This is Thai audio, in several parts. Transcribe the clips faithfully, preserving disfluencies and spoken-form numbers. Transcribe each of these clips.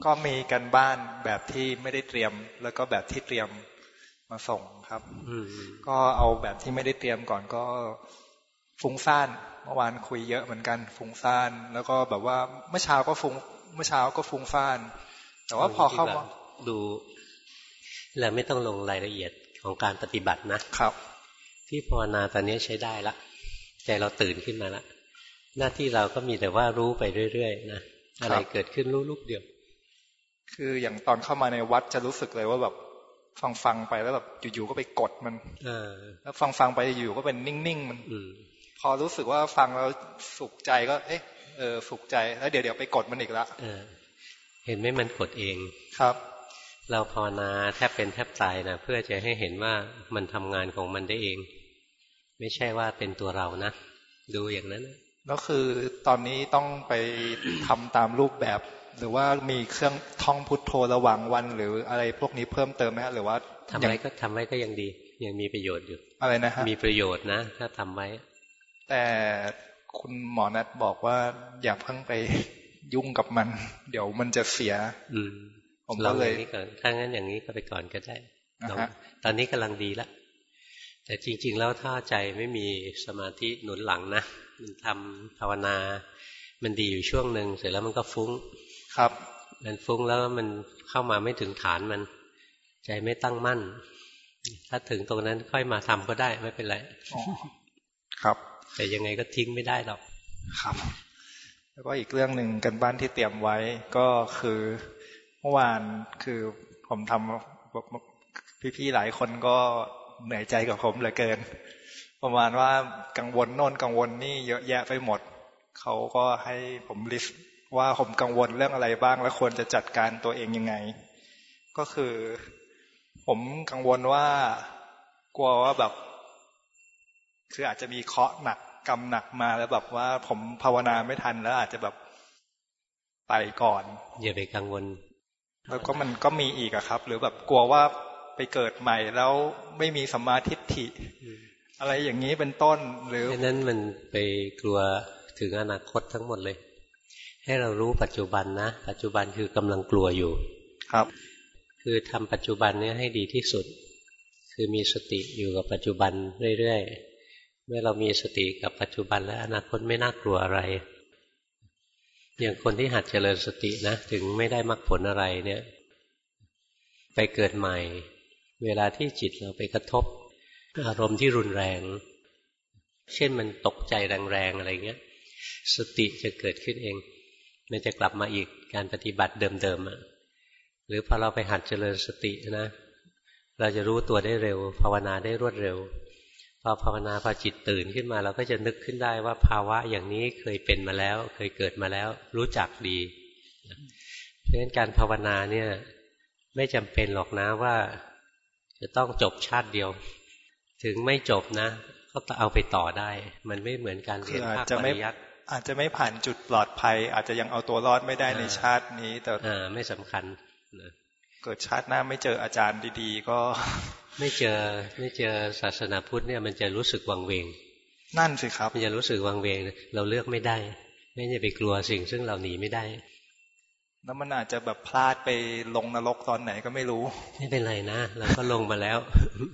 ก็มีกันบ้านแบบที่ไม่ได้เตรียมแล้วก็แบบที่เตรียมมาส่งครับก็เอาแบบที่ไม่ได้เตรียมก่อนก็ฟุ้งซ่านเมื่อวานคุยเยอะเหมือนกันฟุ้งซ่านแล้วก็แบบว่าเมื่อเช้าก็ฟุ้งเมื่อเช้าก็ฟุ้งซ่านแต่ว่าพอเข้ามาดูเราไม่ต้องลงรายละเอียดของการปฏิบัตินะครับที่ภาวนาตอนนี้ใช้ได้ละใจเราตื่นขึ้นมาละหน้าที่เราก็มีแต่ว่ารู้ไปเรื่อยๆนะอะไรเกิดขึ้นรู้ลูกเดียวคืออย่างตอนเข้ามาในวัดจะรู้สึกเลยว่าแบบฟังฟังไปแล้วแบบอยู่ๆก็ไปกดมันแล้วฟังฟังไปอยู่ก็เป็นนิ่งๆมันพอรู้สึกว่าฟังแล้วสุขใจก็เอ๊ะเออสุขใจแล้วเดี๋ยวเดี๋ยวไปกดมันอีกละเห็นไหมมันกดเองครับเราภาวนาแทบเป็นแทบตายนะเพื่อจะให้เห็นว่ามันทำงานของมันได้เองไม่ใช่ว่าเป็นตัวเรานะดูอย่างนั้นแล้วคือตอนนี้ต้องไปทำตามรูปแบบหรือว่ามีเครื่องท่องพุทโธระหว่างวันหรืออะไรพวกนี้เพิ่มเติมไหมหรือว่าทำไว้ก็ทำไว้ก็ยังดียังมีประโยชน์อยู่อะไรนะฮะมีประโยชน์นะถ้าทำไว้แต่คุณหมอนัทบอกว่าอย่าเพิ่งไปยุ่งกับมันเดี๋ยวมันจะเสียอืมผมก็เลยนี่ก่อนถ้างั้นอย่างนี้ก็ไปก่อนก็ได้ตอนนี้กำลังดีแล้วแต่จริงๆแล้วถ้าใจไม่มีสมาธิหนุนหลังนะมันทำภาวนามันดีอยู่ช่วงหนึ่งเสร็จแล้วมันก็ฟุ้งครับมันฟุ้งแล้วมันเข้ามาไม่ถึงฐานมันใจไม่ตั้งมั่นถ้าถึงตรงนั้นค่อยมาทำก็ได้ไม่เป็นไรครับแต่ยังไงก็ทิ้งไม่ได้หรอกครับแล้วก็อีกเรื่องหนึ่งกันบ้านที่เตรียมไว้ก็คือเมื่อวานคือผมทำพี่ๆหลายคนก็เหนื่อยใจกับผมเหลือเกินประมาณว่ากังวลโน่นกังวลนี่เยอะแยะไปหมดเขาก็ให้ผมลิสต์ว่าผมกังวลเรื่องอะไรบ้างและควรจะจัดการตัวเองยังไงก็คือผมกังวลว่ากลัวว่าแบบคืออาจจะมีเคราะห์หนักกรรมหนักมาแล้วแบบว่าผมภาวนาไม่ทันแล้วอาจจะแบบไปก่อนอย่าไปกังวลแล้วก็มันก็มีอีกอะครับหรือแบบกลัวว่าไปเกิดใหม่แล้วไม่มีสัมมาทิฏฐิอะไรอย่างนี้เป็นต้นหรือนั้นมันไปกลัวถึงอนาคตทั้งหมดเลยให้เรารู้ปัจจุบันนะปัจจุบันคือกำลังกลัวอยู่ครับคือทำปัจจุบันนี้ให้ดีที่สุดคือมีสติอยู่กับปัจจุบันเรื่อยๆเมื่อเรามีสติกับปัจจุบันและอนาคตไม่น่ากลัวอะไรอย่างคนที่หัดเจริญสตินะถึงไม่ได้มรรคผลอะไรเนี่ยไปเกิดใหม่เวลาที่จิตเราไปกระทบอารมณ์ที่รุนแรงเช่นมันตกใจแรงๆอะไรเงี้ยสติจะเกิดขึ้นเองมันจะกลับมาอีกการปฏิบัติเดิมๆอ่ะหรือพอเราไปหัดเจริญสตินะเราจะรู้ตัวได้เร็วภาวนาได้รวดเร็วพอภาวนาพอจิตตื่นขึ้นมาเราก็จะนึกขึ้นได้ว่าภาวะอย่างนี้เคยเป็นมาแล้วเคยเกิดมาแล้วรู้จักดีเพราะฉะนั้นการภาวนาเนี่ยไม่จำเป็นหรอกนะว่าจะต้องจบชาติเดียวถึงไม่จบนะก็เอาไปต่อได้มันไม่เหมือนการเรียนภาคปริยัติอาจจะไม่ผ่านจุดปลอดภัยอาจจะยังเอาตัวรอดไม่ได้ในชาตินี้แต่ไม่สำคัญเกิดชาติหน้าไม่เจออาจารย์ดีๆก็ไม่เจอไม่เจอศาสนาพุทธเนี่ยมันจะรู้สึกวังเวงนั่นสิครับมันจะรู้สึกวังเวงเราเลือกไม่ได้ไม่จะไปกลัวสิ่งซึ่งเราหนีไม่ได้แล้วมันอาจจะแบบพลาดไปลงนรกตอนไหนก็ไม่รู้ไม่เป็นไรนะเราก็ลงมาแล้ว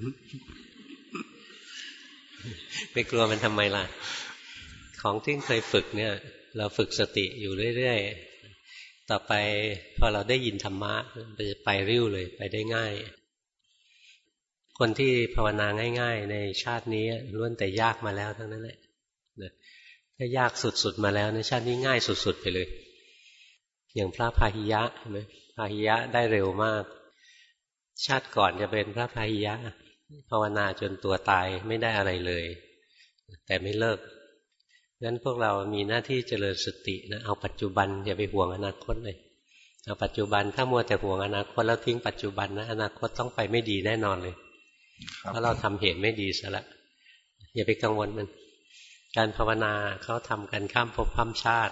ไปกลัวมันทำไมล่ะของที่เคยฝึกเนี่ยเราฝึกสติอยู่เรื่อยๆต่อไปพอเราได้ยินธรรมะมันจะไปริ้วเลยไปได้ง่ายคนที่ภาวนาง่ายๆในชาตินี้ล้วนแต่ยากมาแล้วทั้งนั้นแหละถ้ายากสุดๆมาแล้วในชาตินี้ง่ายสุดๆไปเลยอย่างพระพาหิยะเห็นไหมพาหิยะได้เร็วมากชาติก่อนจะเป็นพระพาหิยะภาวนาจนตัวตายไม่ได้อะไรเลยแต่ไม่เลิกงั้นพวกเรามีหน้าที่เจริญสตินะเอาปัจจุบันอย่าไปห่วงอนาคตเลยเอาปัจจุบันถ้ามัวแต่ห่วงอนาคตแล้วทิ้งปัจจุบันนะอนาคตต้องไปไม่ดีแน่นอนเลยเพราะเราทำเหตุไม่ดีซะละอย่าไปกังวลมันการภาวนาเขาทำกันข้ามภพข้ามชาติ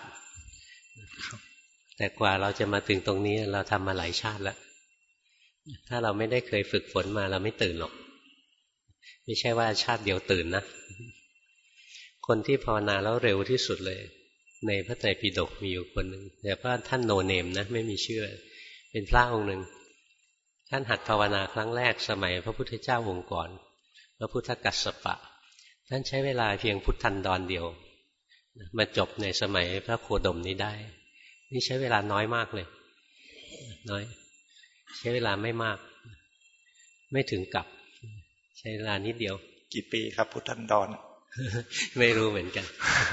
แต่กว่าเราจะมาถึงตรงนี้เราทำมาหลายชาติแล้วถ้าเราไม่ได้เคยฝึกฝนมาเราไม่ตื่นหรอกไม่ใช่ว่าชาติเดียวตื่นนะคนที่ภาวนาแล้วเร็วที่สุดเลยในพระไตรปิฎกมีอยู่คนหนึ่งแต่ว่าท่านโนเนมนะไม่มีชื่อเป็นพระองค์หนึ่งท่านหัดภาวนาครั้งแรกสมัยพระพุทธเจ้าองค์ก่อนพระพุทธกัสสปะท่านใช้เวลาเพียงพุทธันดรเดียวมาจบในสมัยพระโคดมนี้ได้นี่ใช้เวลาน้อยมากเลยน้อยใช้เวลาไม่มากไม่ถึงกับใช้เวลานิดเดียวกี่ปีครับพุทธันดรไม่รู้เหมือนกัน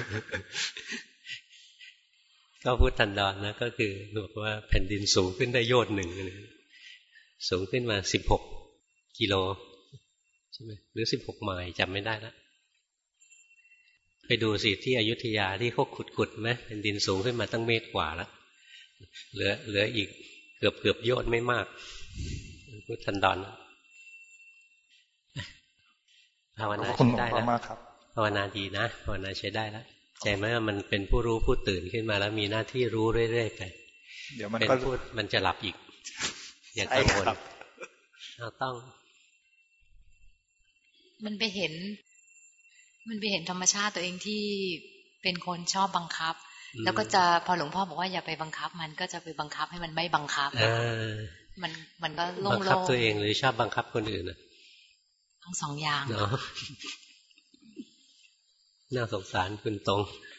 ก็พุทธันดรนะก็คือบอกว่าแผ่นดินสูงขึ้นได้โยชน์หนึ่งสูงขึ้นมาสิบหกกิโลใช่ไหมหรือสิบหกไมล์จำไม่ได้แล้วไปดูสิที่อยุธยาที่เขาขุดๆไหมแผ่นดินสูงขึ้นมาตั้งเมตรกว่าแล้วเหลือเหลืออีกเกือบเกือบโยชน์ไม่มากพุทธันดรภาวนาใช้ได้แล้วภาวนาดีนะภาวนาใช้ได้แล้วใจไหมว่ามันเป็นผู้รู้ผู้ตื่นขึ้นมาแล้วมีหน้าที่รู้เรื่อยๆไปเดี๋ยวมันก็พูดมันจะหลับอีกอย่ากังวลเราต้องมันไปเห็นมันไปเห็นธรรมชาติตัวเองที่เป็นคนชอบบังคับแล้วก็จะพอหลวงพ่อบอกว่าอย่าไปบังคับมันก็จะไปบังคับให้มันไม่บังคับมันมันก็โล่งๆบังคับตัวเองหรือชอบบังคับคนอื่นทั้งสองอย่างเนาะน่าสงสารคุณตรง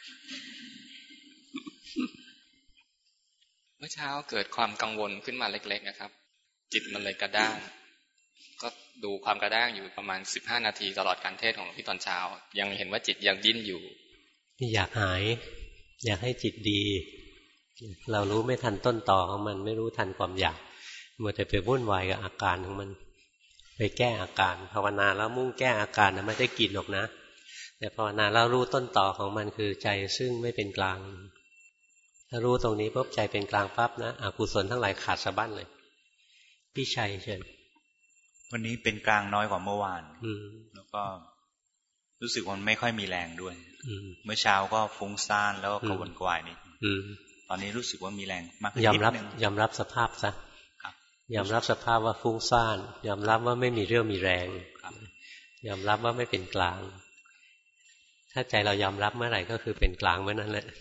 เมื่อเช้าเกิดความกังวลขึ้นมาเล็กๆนะครับจิตมันเลยกระด้างก็ดูความกระด้างอยู่ประมาณสิบห้านาทีตลอดการเทศน์ของหลวงพี่ตอนเช้ายังเห็นว่าจิตยังดิ้นอยู่นี่อยากหายอยากให้จิตดีเรารู้ไม่ทันต้นต่อของมันไม่รู้ทันความอยากมัวแต่ไปวุ่นวายกับอาการของมันไปแก้อาการภาวนาแล้วมุ่งแก้อาการนะไม่ได้กินหรอกนะแต่ภาวนาแล้วรู้ต้นต่อของมันคือใจซึ่งไม่เป็นกลางถ้ารู้ตรงนี้ปุ๊บใจเป็นกลางปั๊บนะอกุศลทั้งหลายขาดสะบั้นเลยพี่ชัยเชิญวันนี้เป็นกลางน้อยกว่าเมื่อวานแล้วก็รู้สึกว่าไม่ค่อยมีแรงด้วยเมื่อเช้าก็ฟุ้งซ่านแล้วก็กระวนกระวายนิดตอนนี้รู้สึกว่ามีแรงมากขึ้นนิดนึงยอมรับสภาพซะยอมรับสภาพว่าฟุ้งซ่านยอมรับว่าไม่มีเรี่ยวมีแรงยอมรับว่าไม่เป็นกลางถ้าใจเรายอมรับเมื่อไหร่ก็คือเป็นกลางเมื่อนั้นแหละ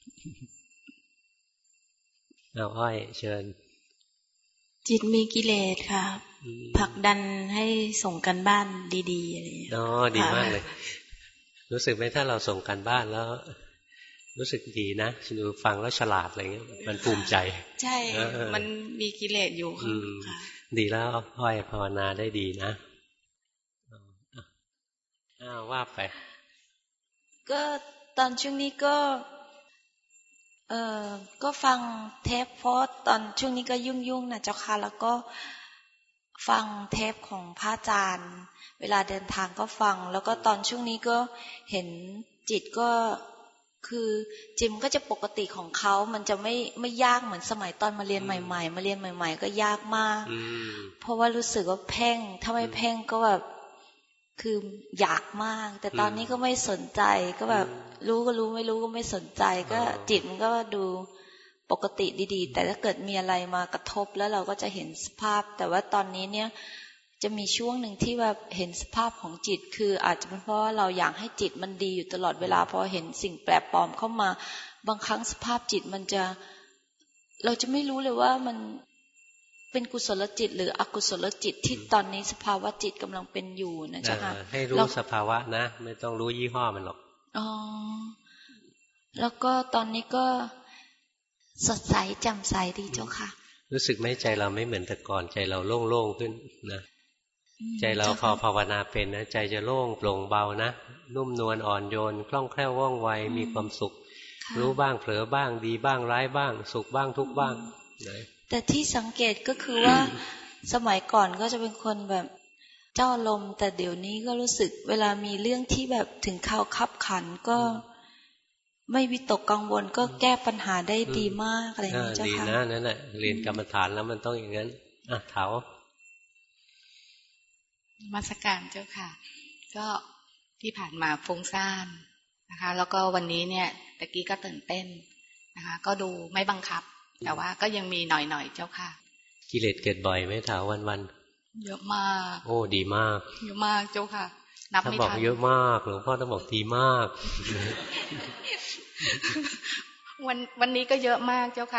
เอาอ้อยเชิญจิตมีกิเลสค่ะผลักดันให้ส่งกันบ้านดีๆอะไรอย่างเงี้ยอ๋อดีมากเลยรู้สึกไหมถ้าเราส่งกันบ้านแล้วรู้สึกดีนะดูฟังแล้วฉลาดอะไรเงี้ยมันภูมิใจใช่มันมีกิเลสอยู่ค่ะดีแล้วอ้อยภาวนาได้ดีนะอ้าวว่าไปก็ตอนช่วงนี้ก็เอ่อก็ฟังเทปโพสตอนช่วงนี้ก็ยุ่งๆนะเจ้าค่ะแล้วก็ฟังเทปของพระอาจารย์เวลาเดินทางก็ฟังแล้วก็ตอนช่วงนี้ก็เห็นจิตก็คือจิมก็จะปกติของเขามันจะไม่ไม่ยากเหมือนสมัยตอนมาเรียนใหม่ๆมาเรียนใหม่ๆก็ยากมากเพราะว่ารู้สึกว่าเพ่งถ้าไม่เพ่งก็แบบคืออยากมากแต่ตอนนี้ก็ไม่สนใจก็แบบรู้ก็รู้ไม่รู้ก็ไม่สนใจก็จิตมันก็ดูปกติดีๆแต่ถ้าเกิดมีอะไรมากระทบแล้วเราก็จะเห็นสภาพแต่ว่าตอนนี้เนี่ยจะมีช่วงหนึ่งที่แบบเห็นสภาพของจิตคืออาจจะเป็นเพราะว่าเราอยากให้จิตมันดีอยู่ตลอดเวลาพอเห็นสิ่งแปลกปลอมเข้ามาบางครั้งสภาพจิตมันจะเราจะไม่รู้เลยว่ามันเป็นกุศลจิตหรืออกุศลจิตที่ตอนนี้สภาวะจิตกำลังเป็นอยู่นะจ๊ะค่ะให้รู้สภาวะนะไม่ต้องรู้ยี่ห้อมันหรอกอ๋อแล้วก็ตอนนี้ก็สดใสแจ่มใสดีเจ้าค่ะรู้สึกไหมใจเราไม่เหมือนแต่ก่อนใจเราโล่งๆขึ้นนะใจเราพอภาวนาเป็นนะใจจะโล่งโปร่งเบานะนุ่มนวลอ่อนโยนคล่องแคล่วว่องไวมีความสุขรู้บ้างเผลอบ้างดีบ้างร้ายบ้างสุขบ้างทุกบ้างแต่ที่สังเกตก็คือว่าสมัยก่อนก็จะเป็นคนแบบเจ้าลมแต่เดี๋ยวนี้ก็รู้สึกเวลามีเรื่องที่แบบถึงข่าวคับขันก็ไม่วิตกกังวลก็แก้ปัญหาได้ดีมากอะไรอย่างนี้เจ้าค่ะดีนะนั่นแหละเรียนกรรมฐานแล้วมันต้องอย่างนั้นอ่ะเถามาสการเจ้าค่ะก็ที่ผ่านมาฟุ้งซ่านนะคะแล้วก็วันนี้เนี่ยตะกี้ก็ตื่นเต้นนะคะก็ดูไม่บังคับแต่ว่าก็ยังมีหน่อยๆเจ้าค่ะกิเลสเกิดบ่อยไหมเถาวันๆเยอะมากโอ้ดีมากเยอะมากเจ้าค่ะนับไม่ทันถ้าบอกเยอะมากหลวงพ่อต้องบอกดีมากวันวันนี้ก็เยอะมากเจ้าค่ะ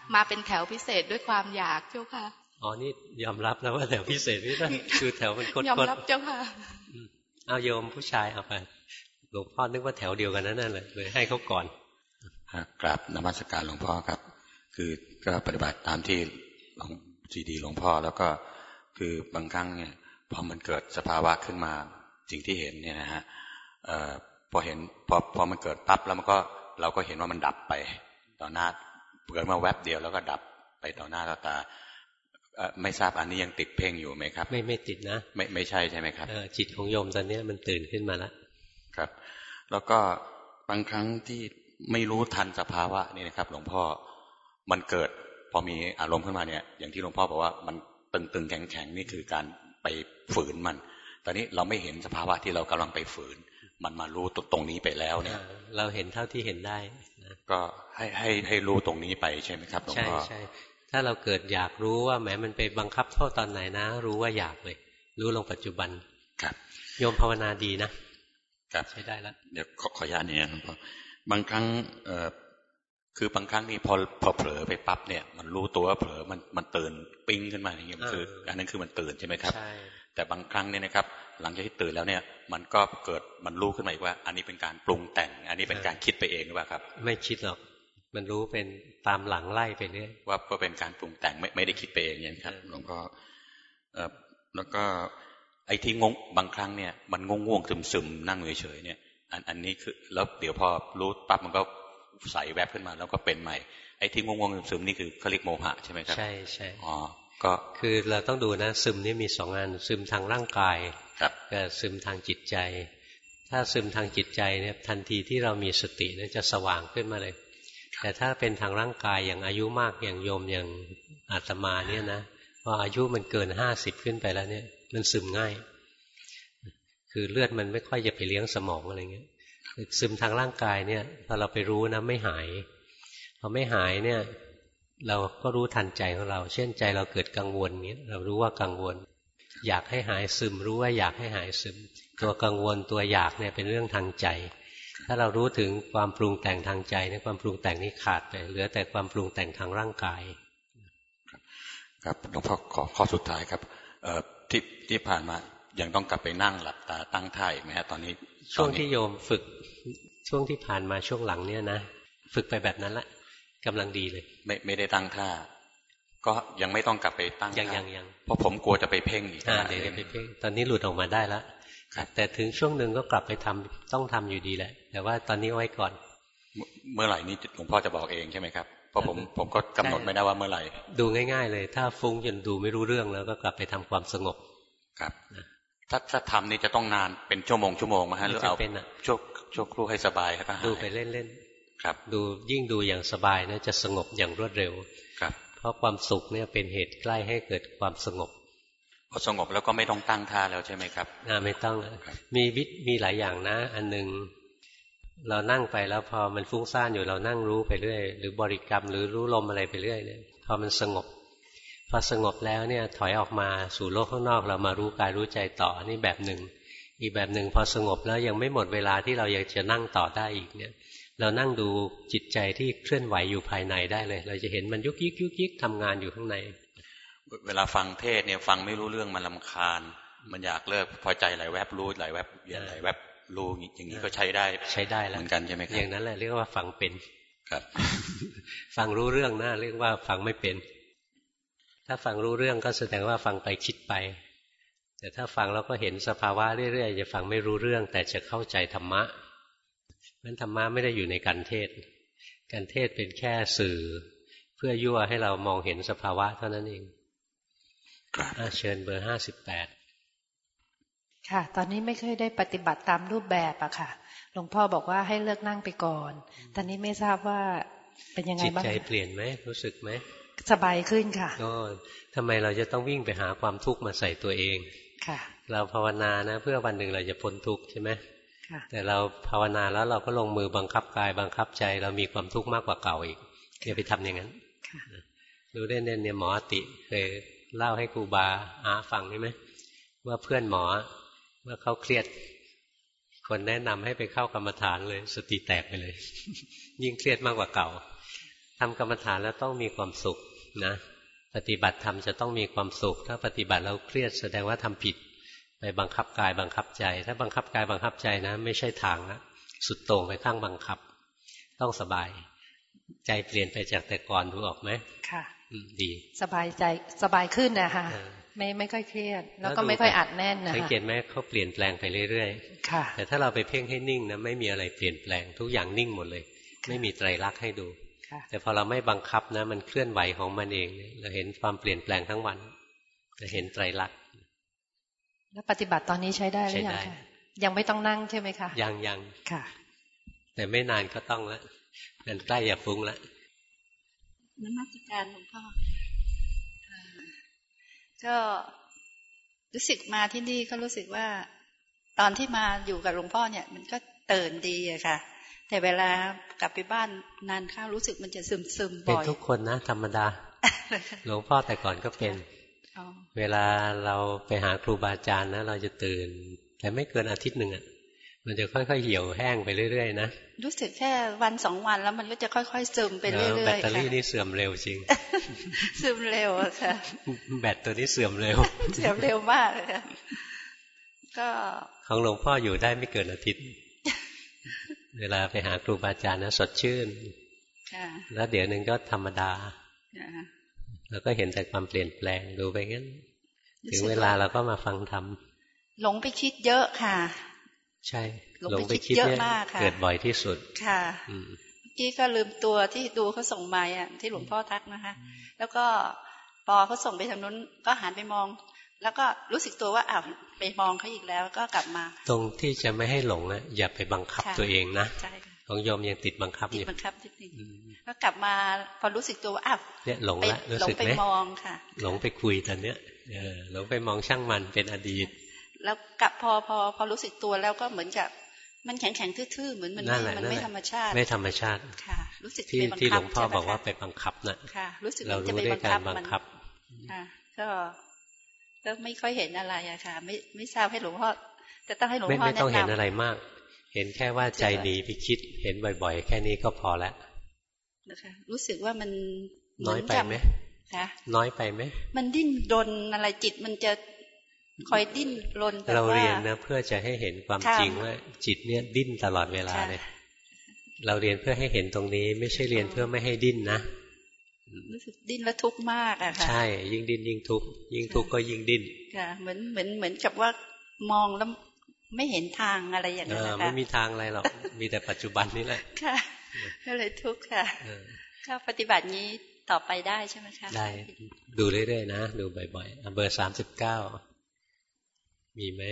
มาเป็นแถวพิเศษด้วยความอยากเจ้าค่ะอ๋อนี่ยอมรับแล้วว่าแถวพิเศษนี่นะคือแถวมันกดๆยอมรับเจ้าค่ะเอาโยมผู้ชายเอาไปหลวงพ่อนึกว่าแถวเดียวกันนั่นแหละเลยให้เขาก่อนกราบนมัสการหลวงพ่อครับคือก็ปฏิบัติตามที่หลวงซีดีหลวงพ่อแล้วก็คือบางครั้งเนี่ยพอมันเกิดสภาวะขึ้นมาสิ่งที่เห็นเนี่ยนะฮะพอเห็นพอพอมันเกิดปั๊บแล้วมันก็เราก็เห็นว่ามันดับไปต่อหน้าเกิดมาแวบเดียวแล้วก็ดับไปต่อหน้าต่อตาไม่ทราบอันนี้ยังติดเพ่งอยู่ไหมครับไม่ไม่ติดนะไม่ไม่ใช่ใช่ไหมครับจิตของโยมตอนนี้มันตื่นขึ้นมาแล้วครับแล้วก็บางครั้งที่ไม่รู้ทันสภาวะนี่นะครับหลวงพ่อมันเกิดพอมีอารมณ์ขึ้นมาเนี่ยอย่างที่หลวงพ่อบอกว่ามันตึงๆแข็งๆนี่คือการไปฝืนมันตอนนี้เราไม่เห็นสภาวะที่เรากำลังไปฝืนมันมารู้ตรงนี้ไปแล้วเนี่ยเราเห็นเท่าที่เห็นได้ก็ให้ให้ให้รู้ตรงนี้ไปใช่ไหมครับหลวงพ่อใช่ใช่ถ้าเราเกิดอยากรู้ว่าแหมมันไปบังคับโทษตอนไหนนะรู้ว่าอยากเลยรู้ลงปัจจุบันครับโยมภาวนาดีนะครับใช้ได้แล้วเดี๋ยวขอขออนุญาตนี่นะหลวงพ่อบางครั้งเอ่อคือบางครั้งนี่พอพอเผลอไปปั๊บเนี่ยมันรู้ตัวว่าเผลอมันมันตื่นปิ้งขึ้นมาอย่างเงี้ยคืออันนั้นคือมันตื่นใช่ไหมครับใช่แต่บางครั้งเนี่ยนะครับหลังจากที่ตื่นแล้วเนี่ยมันก็เกิดมันรู้ขึ้นมาอีกว่าอันนี้เป็นการปรุงแต่งอันนี้เป็นการคิดไปเองหรือเปล่าครับไม่คิดหรอกมันรู้เป็นตามหลังไล่ไปเรื่อยว่าก็เป็นการปรุงแต่งไม่ไม่ได้คิดไปเองอย่างนี้ครับหลวงพ่อเอ่อแล้วก็ไอ้ที่งงบางครั้งเนี่ยมันงงง่วงซึมซึมนั่งเฉยๆเนี่ยอันอันนี้คือแล้วเดี๋ยวพอรู้ปั๊บมันก็ใส่แวบขึ้นมาแล้วก็เป็นใหม่ไอ้ที่งงง่วงซึมซึมนี่คือเขาเรียกโมหะใช่ไหมครับใช่ใช่อ๋อก็คือเราต้องดูนะซึมนี่มีสองอันซึมทางร่างกายกับซึมทางจิตใจถ้าซึมทางจิตใจเนี่ยทันทีที่เรามีสติเนี่ยจะสว่างขึ้นมาเลยแต่ถ้าเป็นทางร่างกายอย่างอายุมากอย่างโยมอย่างอาตมาเนี่ยนะพออายุมันเกินห้าสิบขึ้นไปแล้วเนี่ยมันซึมง่ายคือเลือดมันไม่ค่อยจะไปเลี้ยงสมองอะไรเงี้ยซึมทางร่างกายเนี่ยพอเราไปรู้นะไม่หายพอไม่หายเนี่ยเราก็รู้ทันใจของเราเช่นใจเราเกิดกังวลเงี้ยเรารู้ว่ากังวลอยากให้หายซึมรู้ว่าอยากให้หายซึมตัวกังวลตัวอยากเนี่ยเป็นเรื่องทางใจถ้าเรารู้ถึงความปรุงแต่งทางใจเนี่ยความปรุงแต่งนี้ขาดไปเหลือแต่ความปรุงแต่งทางร่างกายครับหลวงพ่อขอข้อสุดท้ายครับเอ่อที่ที่ผ่านมายังต้องกลับไปนั่งหลับตาตั้งท่าอีกไหมฮะตอนนี้ช่วงที่โยมฝึกช่วงที่ผ่านมาช่วงหลังเนี่ยนะฝึกไปแบบนั้นละกำลังดีเลยไม่ไม่ได้ตั้งท่าก็ยังไม่ต้องกลับไปตั้งยังยังยังเพราะผมกลัวจะไปเพ่งอีกเดี๋ยวไปเพ่งตอนนี้หลุดออกมาได้แล้วแต่ถึงช่วงหนึ่งก็กลับไปทำต้องทำอยู่ดีแหละแต่ว่าตอนนี้ไว้ก่อนเมื่อไหร่นี้หลวงพ่อจะบอกเองใช่ไหมครับเพราะผมผมก็กำหนดไม่ได้ว่าเมื่อไหร่ดูง่ายๆเลยถ้าฟุ้งจนดูไม่รู้เรื่องแล้วก็กลับไปทำความสงบครับถ้าถ้าทำนี่จะต้องนานเป็นชั่วโมงชั่วโมงมาฮะหรือเอาช่วงช่วงครู่ให้สบายครับดูไปเล่นๆครับดูยิ่งดูอย่างสบายนะจะสงบอย่างรวดเร็วครับเพราะความสุขเนี่ยเป็นเหตุใกล้ให้เกิดความสงบพอสงบแล้วก็ไม่ต้องตั้งท่าแล้วใช่ไหมครับอ่าไม่ต้องมีวิธีมีหลายอย่างนะอันหนึ่งเรานั่งไปแล้วพอมันฟุ้งซ่านอยู่เรานั่งรู้ไปเรื่อยหรือบริกรรมหรือรู้ลมอะไรไปเรื่อยเนี่ยพอมันสงบพอสงบแล้วเนี่ยถอยออกมาสู่โลกข้างนอกเรามารู้กายรู้ใจต่อนี่แบบหนึ่งอีกแบบหนึ่งพอสงบแล้วยังไม่หมดเวลาที่เราอยากจะนั่งต่อได้อีกเนี่ยเรานั่งดูจิตใจที่เคลื่อนไหวอยู่ภายในได้เลยเราจะเห็นมันยุกยิกยุกยิกทำงานอยู่ข้างในเวลาฟังเทศเนี่ยฟังไม่รู้เรื่องมันรำคาญมันอยากเลิกพอใจไหลแวบรู้ไหลแวบเวียนไหลแวบรู้อย่างนี้ก็ใช้ได้ใช้ได้แล้วเหมือนกันใช่ไหมครับอย่างนั้นแหละเรียกว่าฟังเป็นครับฟังรู้เรื่องนะเรียกว่าฟังไม่เป็นถ้าฟังรู้เรื่องก็แสดงว่าฟังไปคิดไปแต่ถ้าฟังแล้วก็เห็นสภาวะเรื่อยๆจะฟังไม่รู้เรื่องแต่จะเข้าใจธรรมะนั้นธรรมะไม่ได้อยู่ในการเทศการเทศเป็นแค่สื่อเพื่อยั่วให้เรามองเห็นสภาวะเท่านั้นเองเชิญเบอร์ห้าสิบแปดค่ะตอนนี้ไม่เคยได้ปฏิบัติตามรูปแบบอะค่ะหลวงพ่อบอกว่าให้เลิกนั่งไปก่อนตอนนี้ไม่ทราบว่าเป็นยังไงบ้างจิตใจเปลี่ยนไหมรู้สึกไหมสบายขึ้นค่ะก็ทำไมเราจะต้องวิ่งไปหาความทุกข์มาใส่ตัวเองค่ะเราภาวนานะเพื่อวันหนึ่งเราจะพ้นทุกข์ใช่ไหมค่ะแต่เราภาวนาแล้วเราก็ลงมือบังคับกายบังคับใจเรามีความทุกข์มากกว่าเก่าอีกอย่าไปทำอย่างนั้นรู้เล่นๆเนี่ยหมอติเคยเล่าให้ครูบาอาฟังใช่ไหมว่าเพื่อนหมอว่าเขาเครียดคนแนะนำให้ไปเข้ากรรมฐานเลยสติแตกไปเลยยิ่งเครียดมากกว่าเก่าทำกรรมฐานแล้วต้องมีความสุขนะปฏิบัติธรรมจะต้องมีความสุขถ้าปฏิบัติแล้วเครียดแสดงว่าทำผิดไปบังคับกายบังคับใจถ้าบังคับกายบังคับใจนะไม่ใช่ทางนะสุดโต่งไปข้างบังคับต้องสบายใจเปลี่ยนไปจากแต่ก่อนดูออกไหมค่ะดีสบายใจสบายขึ้นนะคะไม่ไม่ค่อยเครียดแล้วก็ไม่ค่อยอัดแน่นนะคะสังเกตไหมเขาเปลี่ยนแปลงไปเรื่อยๆค่ะแต่ถ้าเราไปเพ่งให้นิ่งนะไม่มีอะไรเปลี่ยนแปลงทุกอย่างนิ่งหมดเลยไม่มีไตรลักษณ์ให้ดูแต่พอเราไม่บังคับนะมันเคลื่อนไหวของมันเองเราเห็นความเปลี่ยนแปลงทั้งวันจะเห็นไตรลักษณ์แล้วปฏิบัติตอนนี้ใช้ได้หรือยังคะยังไม่ต้องนั่งใช่ไหมคะยังยังค่ะแต่ไม่นานก็ต้องแล้วมันใกล้อย่าฟุ้งแล้วนมัสการหลวงพ่อก็รู้สึกมาที่นี่ก็รู้สึกว่าตอนที่มาอยู่กับหลวงพ่อเนี่ยมันก็ตื่นดีอะค่ะแต่เวลากลับไปบ้านนานเข้ารู้สึกมันจะซึมซึมบ่อยเป็นทุกคนนะธรรมดา หลวงพ่อแต่ก่อนก็เป็นเวลาเราไปหาครูบาอาจารย์นะเราจะตื่นแต่ไม่เกินอาทิตย์หนึ่งอ่ะมันจะค่อยๆเหี่ยวแห้งไปเรื่อยๆนะรู้สึกแค่วันสองวันแล้วมันก็จะค่อยๆซึมไปเรื่อยๆแบตเตอรี่นี่เสื่อมเร็วจริงซึมเร็วอะค่ะแบตตัวนี้เสื่อมเร็วเสื่อมเร็วมากค่ะก็ของหลวงพ่ออยู่ได้ไม่เกินอาทิตย์เวลาไปหาครูบาอาจารย์นะสดชื่นแล้วเดี๋ยวนึงก็ธรรมดาแล้วก็เห็นแต่ความเปลี่ยนแปลงดูไปงั้นถึงเวลาเราก็มาฟังธรรมหลงไปคิดเยอะค่ะใช่หลงไปคิดเยอะมากค่ะเกิดบ่อยที่สุดค่ะเมื่อกี้ก็ลืมตัวที่ดูเขาส่งมาอ่ะที่หลวงพ่อทักนะคะแล้วก็พอเขาส่งไปทางนู้นก็หันไปมองแล้วก็รู้สึกตัวว่าอ้าวไปมองเขาอีกแล้วก็กลับมาตรงที่จะไม่ให้หลงนะอย่าไปบังคับตัวเองนะของโยมยังติดบังคับอยู่ติดบังคับนิดนึงก็กลับมาพอรู้สึกตัวว่าอ้าวเนี่ยหลงละรู้สึกไหมหลงไปมองค่ะหลงไปคุยตอนเนี้ยหลงไปมองช่างมันเป็นอดีตแล้วกลับพอพอพอรู้สึกตัวแล้วก็เหมือนกับมันแข็งแข็งทื่อๆเหมือนมันมันไม่ธรรมชาติไม่ธรรมชาติค่ะรู้สึกที่ที่หลวงพ่อบอกว่าไปบังคับนะค่ะรู้สึกเรารู้ด้วยการบังคับค่ะก็ก็ไม่ค่อยเห็นอะไรอะค่ะไม่ไม่ทราบให้หลวงพ่อจะต้องให้หลวงพ่อแนะนำไม่ต้องเห็นอะไรมากเห็นแค่ว่าใจหนีไปคิดเห็นบ่อยๆแค่นี้ก็พอแล้วนะคะรู้สึกว่ามันน้อยไปไหมคะน้อยไปไหมมันดิ้นรนอะไรจิตมันจะคอยดิ้นรนแต่ว่าเราเรียนนะเพื่อจะให้เห็นความจริงว่าจิตเนี่ยดิ้นตลอดเวลาเลยเราเรียนเพื่อให้เห็นตรงนี้ไม่ใช่เรียนเพื่อไม่ให้ดิ้นนะรู้สึกดิ้นแล้วทุกข์มากอะค่ะใช่ยิ่งดิ้นยิ่งทุกข์ยิ่งทุกข์ก็ยิ่งดิ้นค่ะเหมือนเหมือนเหมือนกับว่ามองแล้วไม่เห็นทางอะไรอย่างนั้นนะคะไม่มีทางอะไรหรอกมีแต่ปัจจุบันนี่แหละค่ะก็เลยทุกข์ค่ะก็ปฏิบัตินี้ต่อไปได้ใช่ไหมคะได้ดูเรื่อยๆนะดูบ่อยๆเบอร์สามสิบเก้ามีไหม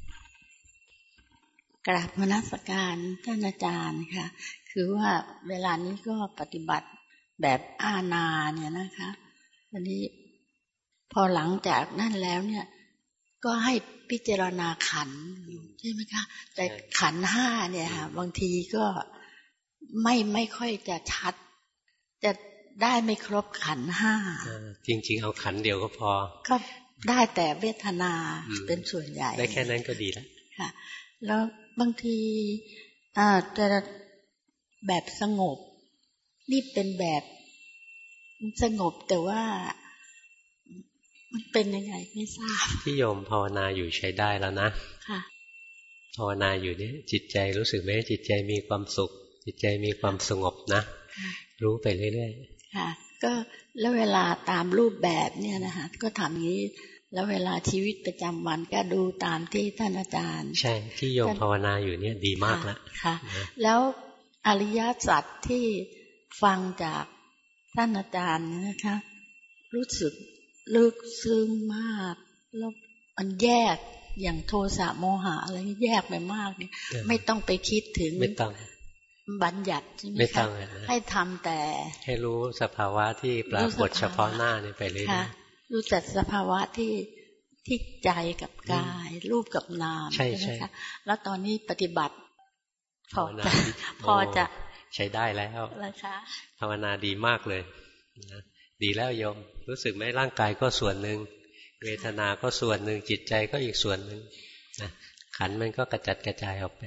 กราบนมัสการท่านอาจารย์ค่ะคือว่าเวลานี้ก็ปฏิบัติแบบอานาเนี่ยนะคะอันนี้พอหลังจากนั่นแล้วเนี่ยก็ให้พิจารณาขันธ์ใช่ไหมคะแต่ขันธ์ห้าเนี่ยค่ะบางทีก็ไม่ไม่ค่อยจะชัดจะได้ไม่ครบขันธ์ห้าจริงๆเอาขันธ์เดียวก็พอก็ได้แต่เวทนาเป็นส่วนใหญ่ได้แค่นั้นก็ดีแล้วค่ะแล้วบางทีอ่าแต่แบบสงบนี่เป็นแบบสงบแต่ว่ามันเป็นยังไงไม่ทราบที่โยมภาวนาอยู่ใช้ได้แล้วนะค่ะภาวนาอยู่เนี่ยจิตใจรู้สึกไหมจิตใจมีความสุขจิตใจมีความสงบนะรู้ไปเรื่อยๆค่ะก็แล้วเวลาตามรูปแบบเนี่ยนะคะก็ทำอย่างนี้แล้วเวลาชีวิตประจำวันก็ดูตามที่ท่านอาจารย์ใช่ที่โยมภาวนาอยู่เนี่ยดีมากแล้วค่ะแล้วอริยสัจที่ฟังจากท่านอาจารย์นะคะรู้สึกลึกซึ้งมากแล้วมันแยกอย่างโทสะโมหะอะไรแยกไปมากเนี่ยไม่ต้องไปคิดถึงไม่ต้องบัญญัติใช่ไหมคะให้ทำแต่ให้รู้สภาวะที่ปรากฏเฉพาะหน้านี่ไปเลยนะรู้จักสภาวะที่ที่ใจกับกายรูปกับนามใช่ไหมคะแล้วตอนนี้ปฏิบัติพอจะพอจะใช้ได้แล้วนะคะภาวนาดีมากเลยนะดีแล้วโยมรู้สึกไหมร่างกายก็ส่วนหนึ่งเวทนาก็ส่วนหนึ่งจิตใจก็อีกส่วนหนึ่งนะขันธ์มันก็กระจัดกระจายออกไป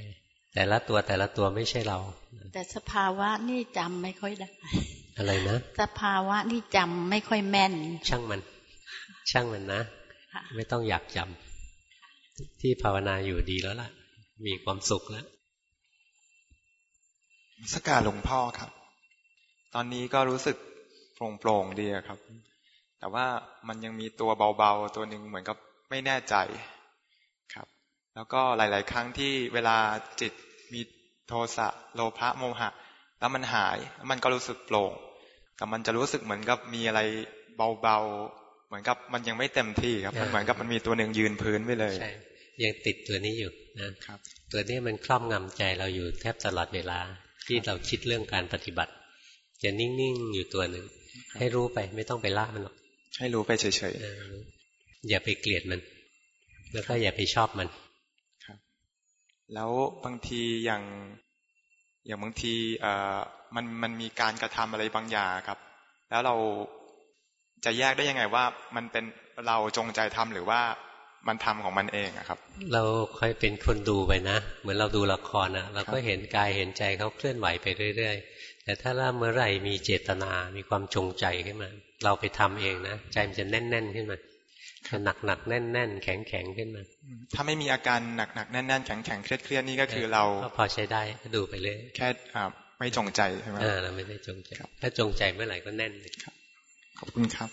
แต่ละตัวแต่ละตัวไม่ใช่เราแต่สภาวะนี่จำไม่ค่อยได้อะไรนะสภาวะนี่จำไม่ค่อยแม่นช่างมันช่างมันนะไม่ต้องอยากจำที่ภาวนาอยู่ดีแล้วล่ะมีความสุขแล้วสักการหลวงพ่อครับตอนนี้ก็รู้สึกโปร่งๆดีครับแต่ว่ามันยังมีตัวเบาๆตัวหนึ่งเหมือนกับไม่แน่ใจครับแล้วก็หลายๆครั้งที่เวลาจิตมีโทสะโลภะโมหะแล้วมันหายมันก็รู้สึกโปร่งแต่มันจะรู้สึกเหมือนกับมีอะไรเบาๆเหมือนกับมันยังไม่เต็มที่ครับมันเหมือนกับมันมีตัวหนึ่งยืนพื้นไปเลยใช่ยังติดตัวนี้อยู่นะครับตัวนี้มันครอบงำใจเราอยู่แทบตลอดเวลาที่เราคิดเรื่องการปฏิบัติจะนิ่งๆอยู่ตัวหนึ่งให้รู้ไปไม่ต้องไปละมันหรอกให้รู้ไปเฉยๆอย่าไปเกลียดมันแล้วก็อย่าไปชอบมันครับแล้วบางทีอย่างอย่างบางทีเอ่อมันมันมีการกระทำอะไรบางอย่างครับแล้วเราจะแยกได้ยังไงว่ามันเป็นเราจงใจทำหรือว่ามันทำของมันเองอะครับเราค่อยเป็นคนดูไปนะเหมือนเราดูละครนะเราก็เห็นกายเห็นใจเขาเคลื่อนไหวไปเรื่อยๆแต่ถ้าเมื่อไหร่มีเจตนามีความจงใจขึ้นมาเราไปทำเองนะใจมันจะแน่นๆขึ้นมาจะหนักหนักแน่นแน่นแข็งแข็งขึ้นมาถ้าไม่มีอาการหนักหนักแน่นแน่นแข็งแข็งเครียดเครียดนี่ก็คือเราพอใช้ได้ดูไปเลยแค่ไม่จงใจใช่ไหมเออเราไม่ได้จงใจถ้าจงใจเมื่อไหร่ก็แน่นเลยขอบคุณครับ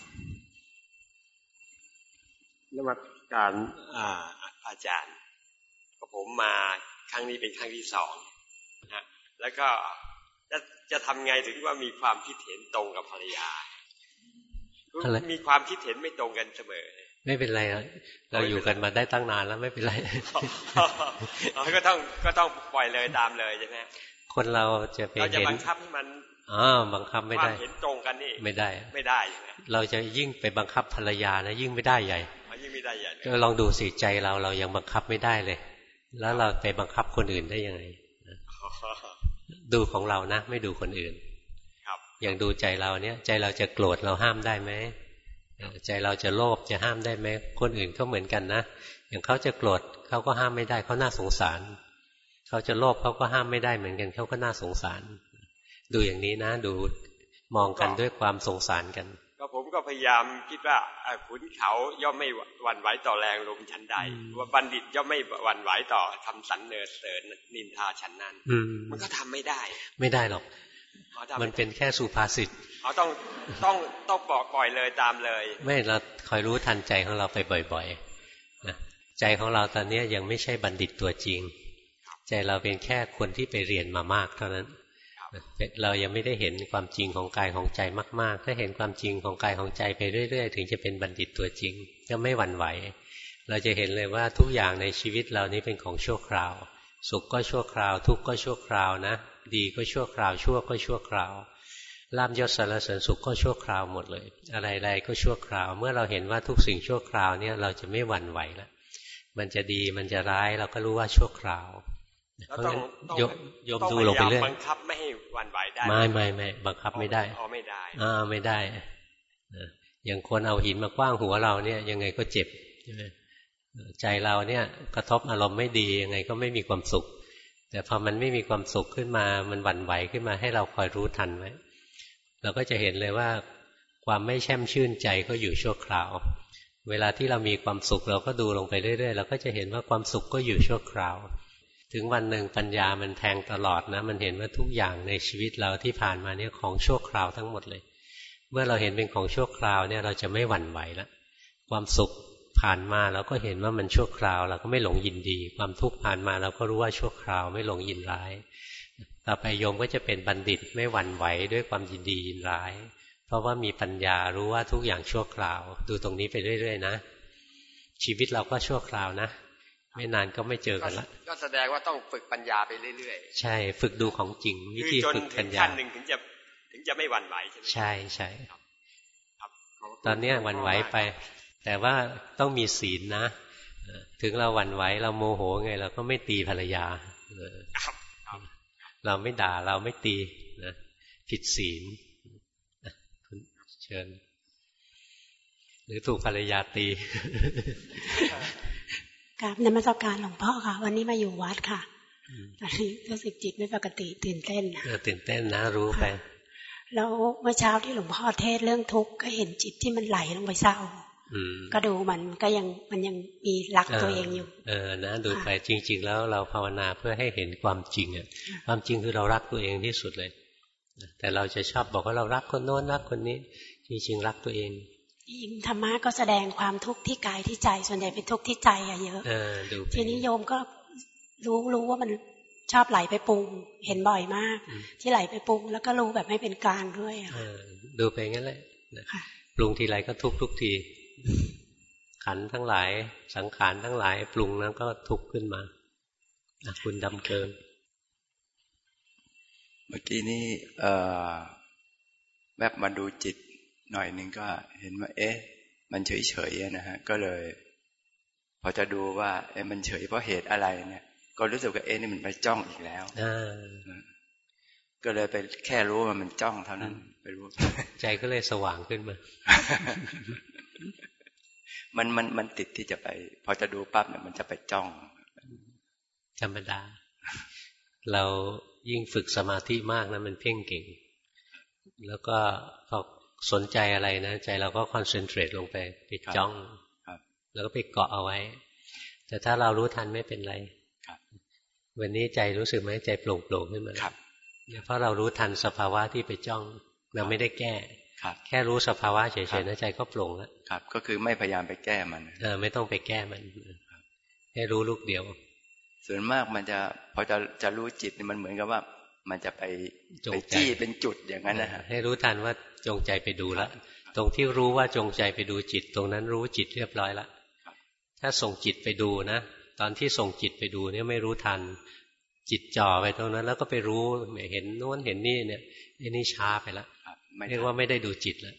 นมัสการอาจารย์กับผมมาครั้งนี้เป็นครั้งที่สองนะแล้วก็จะจะทำไงถึงว่ามีความคิดเห็นตรงกับภรรยามีความคิดเห็นไม่ตรงกันเสมอไม่เป็นไรเราอยู่กันมาได้ตั้งนานแล้วไม่เป็นไรก็ต้องก็ต้องปล่อยเลยตามเลยใช่ไหมคนเราจะไปเห็นเราจะบังคับให้มันอ๋อบังคับไม่ได้ความเห็นตรงกันนี่ไม่ได้ไม่ได้ใช่ไหมเราจะยิ่งไปบังคับภรรยานะยิ่งไม่ได้ใหญ่ยิ่งไม่ได้ใหญ่ก็ลองดูสิใจเราเรายังบังคับไม่ได้เลยแล้วเราไปบังคับคนอื่นได้ยังไงดูของเรานะไม่ดูคนอื่นอย่างดูใจเราเนี่ยใจเราจะโกรธเราห้ามได้ไหมใจเราจะโลภจะห้ามได้ไหมคนอื่นก็เหมือนกันนะอย่างเขาจะโกรธเขาก็ห้ามไม่ได้เขาน่าสงสารเขาจะโลภเขาก็ห้ามไม่ได้เหมือนกันเขาก็น่าสงสารดูอย่างนี้นะดูมองกันด้วยความสงสารกันก็ผมก็พยายามคิดว่าขุนเขาย่อมไม่หวั่นไหวต่อแรงลมชั้นใดว่าบัณฑิตย่อมไม่หวั่นไหวต่อทำสรรเสริญนินทาชั้นนั้นมันก็ทำไม่ได้ไม่ได้หรอกมันเป็นแค่สุภาษิตเขาต้องต้องต้องปล่อยเลยตามเลยไม่เราคอยรู้ทันใจของเราไปบ่อยๆนะใจของเราตอนนี้ยังไม่ใช่บัณฑิตตัวจริงใจเราเป็นแค่คนที่ไปเรียนมามากเท่านั้นเรายังไม่ได้เห็นความจริงของกายของใจมากๆถ้าเห็นความจริงของกายของใจไปเรื่อยๆถึงจะเป็นบัณฑิตตัวจริงก็ไม่หวั่นไหวเราจะเห็นเลยว่าทุกอย่างในชีวิตเรานี้เป็นของชั่วคราวสุขก็ชั่วคราวทุกข์ก็ชั่วคราวนะดีก็ชั่วคราวชั่วก็ชั่วคราวลาภยศสรรเสริญสุขก็ชั่วคราวหมดเลยอะไรๆก็ชั่วคราวเมื่อเราเห็นว่าทุกสิ่งชั่วคราวเนี่ยเราจะไม่หวั่นไหวแล้วมันจะดีมันจะร้ายเราก็รู้ว่าชั่วคราวเพราะฉะนั้นโยมดูลงไปเรื่อยบังคับไม่ให้หวั่นไหวได้ไม่ไม่ไม่บังคับไม่ได้อ๋อไม่ได้อ่าไม่ได้อย่างคนเอาหินมากว้างหัวเราเนี่ยยังไงก็เจ็บใช่ไหมใจเราเนี่ยกระทบอารมณ์ไม่ดียังไงก็ไม่มีความสุขแต่พอมันไม่มีความสุขขึ้นมามันหวั่นไหวขึ้นมาให้เราคอยรู้ทันไว้เราก็จะเห็นเลยว่าความไม่แช่มชื่นใจก็อยู่ชั่วคราวเวลาที่เรามีความสุขเราก็ดูลงไปเรื่อยๆเราก็จะเห็นว่าความสุขก็อยู่ชั่วคราวถึงวันหนึ่งปัญญามันแทงตลอดนะมันเห็นว่าทุกอย่างในชีวิตเราที่ผ่านมาเนี่ยของชั่วคราวทั้งหมดเลยเมื่อเราเห็นเป็นของชั่วคราวเนี่ยเราจะไม่หวั่นไหวแล้วความสุขผ่านมาเราก็เห็นว่ามันชั่วคราวเราก็ไม่หลงยินดีความทุกข์ผ่านมาเราก็รู้ว่าชั่วคราวไม่หลงยินร้ายต่อไปโยมก็จะเป็นบัณฑิตไม่หวั่นไหวด้วยความยินดียินร้ายเพราะว่ามีปัญญารู้ว่าทุกอย่างชั่วคราวดูตรงนี้ไปเรื่อยๆนะชีวิตเราก็ชั่วคราวนะไม่นานก็ไม่เจอกันละก็แสดงว่าต้องฝึกปัญญาไปเรื่อยๆใช่ฝึกดูของจริงวิธีฝึกปัญญาจนถึงขั้นหนึ่งถึงจะถึงจะไม่หวั่นไหวใช่ไหมใช่ใช่ตอนนี้หวั่นไหวไปแต่ว่าต้องมีศีลนะถึงเราหวั่นไหวเราโมโหไงเราก็ไม่ตีภรรยาเราไม่ด่าเราไม่ตีนะผิดศีลเชิญหรือถูกภรรยาตีกราบนมัสการหลวงพ่อค่ะวันนี้มาอยู่วัดค่ะตอนนี้รู้สึกจิตไม่ปกติตื่นเต้นนะตื่นเต้นนะรู้ไปแล้วเมื่อเช้าที่หลวงพ่อเทศเรื่องทุกข์ก็เห็นจิตที่มันไหลลงไปเศร้าก็ดูมันก็ยังมันยังมีรักตัวเองอยู่เออนะดูไปจริงๆแล้วเราภาวนาเพื่อให้เห็นความจริงอ่ะความจริงคือเรารักตัวเองที่สุดเลยแต่เราจะชอบบอกว่าเรารักคนโน้นรักคนนี้จริงๆรักตัวเองธรรมะก็แสดงความทุกข์ที่กายที่ใจส่วนใหญ่เป็นทุกข์ที่ใจอะเยอะทีนี้โยมก็รู้รู้ว่ามันชอบไหลไปปรุงเห็นบ่อยมากที่ไหลไปปรุงแล้วก็รู้แบบไม่เป็นกลางด้วยอะดูไปงั้นแหละปรุงทีไรก็ทุกทุกทีขันทั้งหลายสังขารทั้งหลายปรุงนั้นก็ทุกข์ขึ้นมาคุณดำเกินเมื่อกี้นี้เอ่อแบบมาดูจิตหน่อยนึงก็เห็นว่าเอ๊ะมันเฉยๆนะฮะก็เลยพอจะดูว่าเอ๊ะมันเฉยเพราะเหตุอะไรเนี่ยก็รู้สึกว่าเอ๊ะนี่มันไปจ้องอีกแล้วก็เลยไปแค่รู้ว่ามันจ้องเท่านั้นไปรู้ใจก็เลยสว่างขึ้นมามันมันมันติดที่จะไปพอจะดูปั๊บเนี่ยมันจะไปจ้องธรรมดาเรายิ่งฝึกสมาธิมากนะมันเพ่งเก่งแล้วก็พอสนใจอะไรนะใจเราก็คอนเซนเทรตลงไปไปจ้องแล้วก็ไปเกาะเอาไว้แต่ถ้าเรารู้ทันไม่เป็นไรวันนี้ใจรู้สึกไหมใจโปร่งโปร่งขึ้นมาเพราะเรารู้ทันสภาวะที่ไปจ้องเราไม่ได้แก้แค่รู้สภาวะเฉยๆนะใจก็โปร่งแล้วครับก็คือไม่พยายามไปแก้มันเออไม่ต้องไปแก้มันให้รู้ลูกเดียวส่วนมากมันจะพอจะจะรู้จิตนี่มันเหมือนกับว่ามันจะไปไปจี้เป็นจุดอย่างนั้นนะฮะให้รู้ทันว่าจงใจไปดูแล้วตรงที่รู้ว่าจงใจไปดูจิตตรงนั้นรู้จิตเรียบร้อยแล้วถ้าส่งจิตไปดูนะตอนที่ส่งจิตไปดูเนี่ยไม่รู้ทันจิตจ่อไปตรงนั้นแล้วก็ไปรู้เห็นโน้นเห็นนี่เนี่ยไอ้นี่ช้าไปแล้วเรียกว่าไม่ได้ดูจิตแล้ว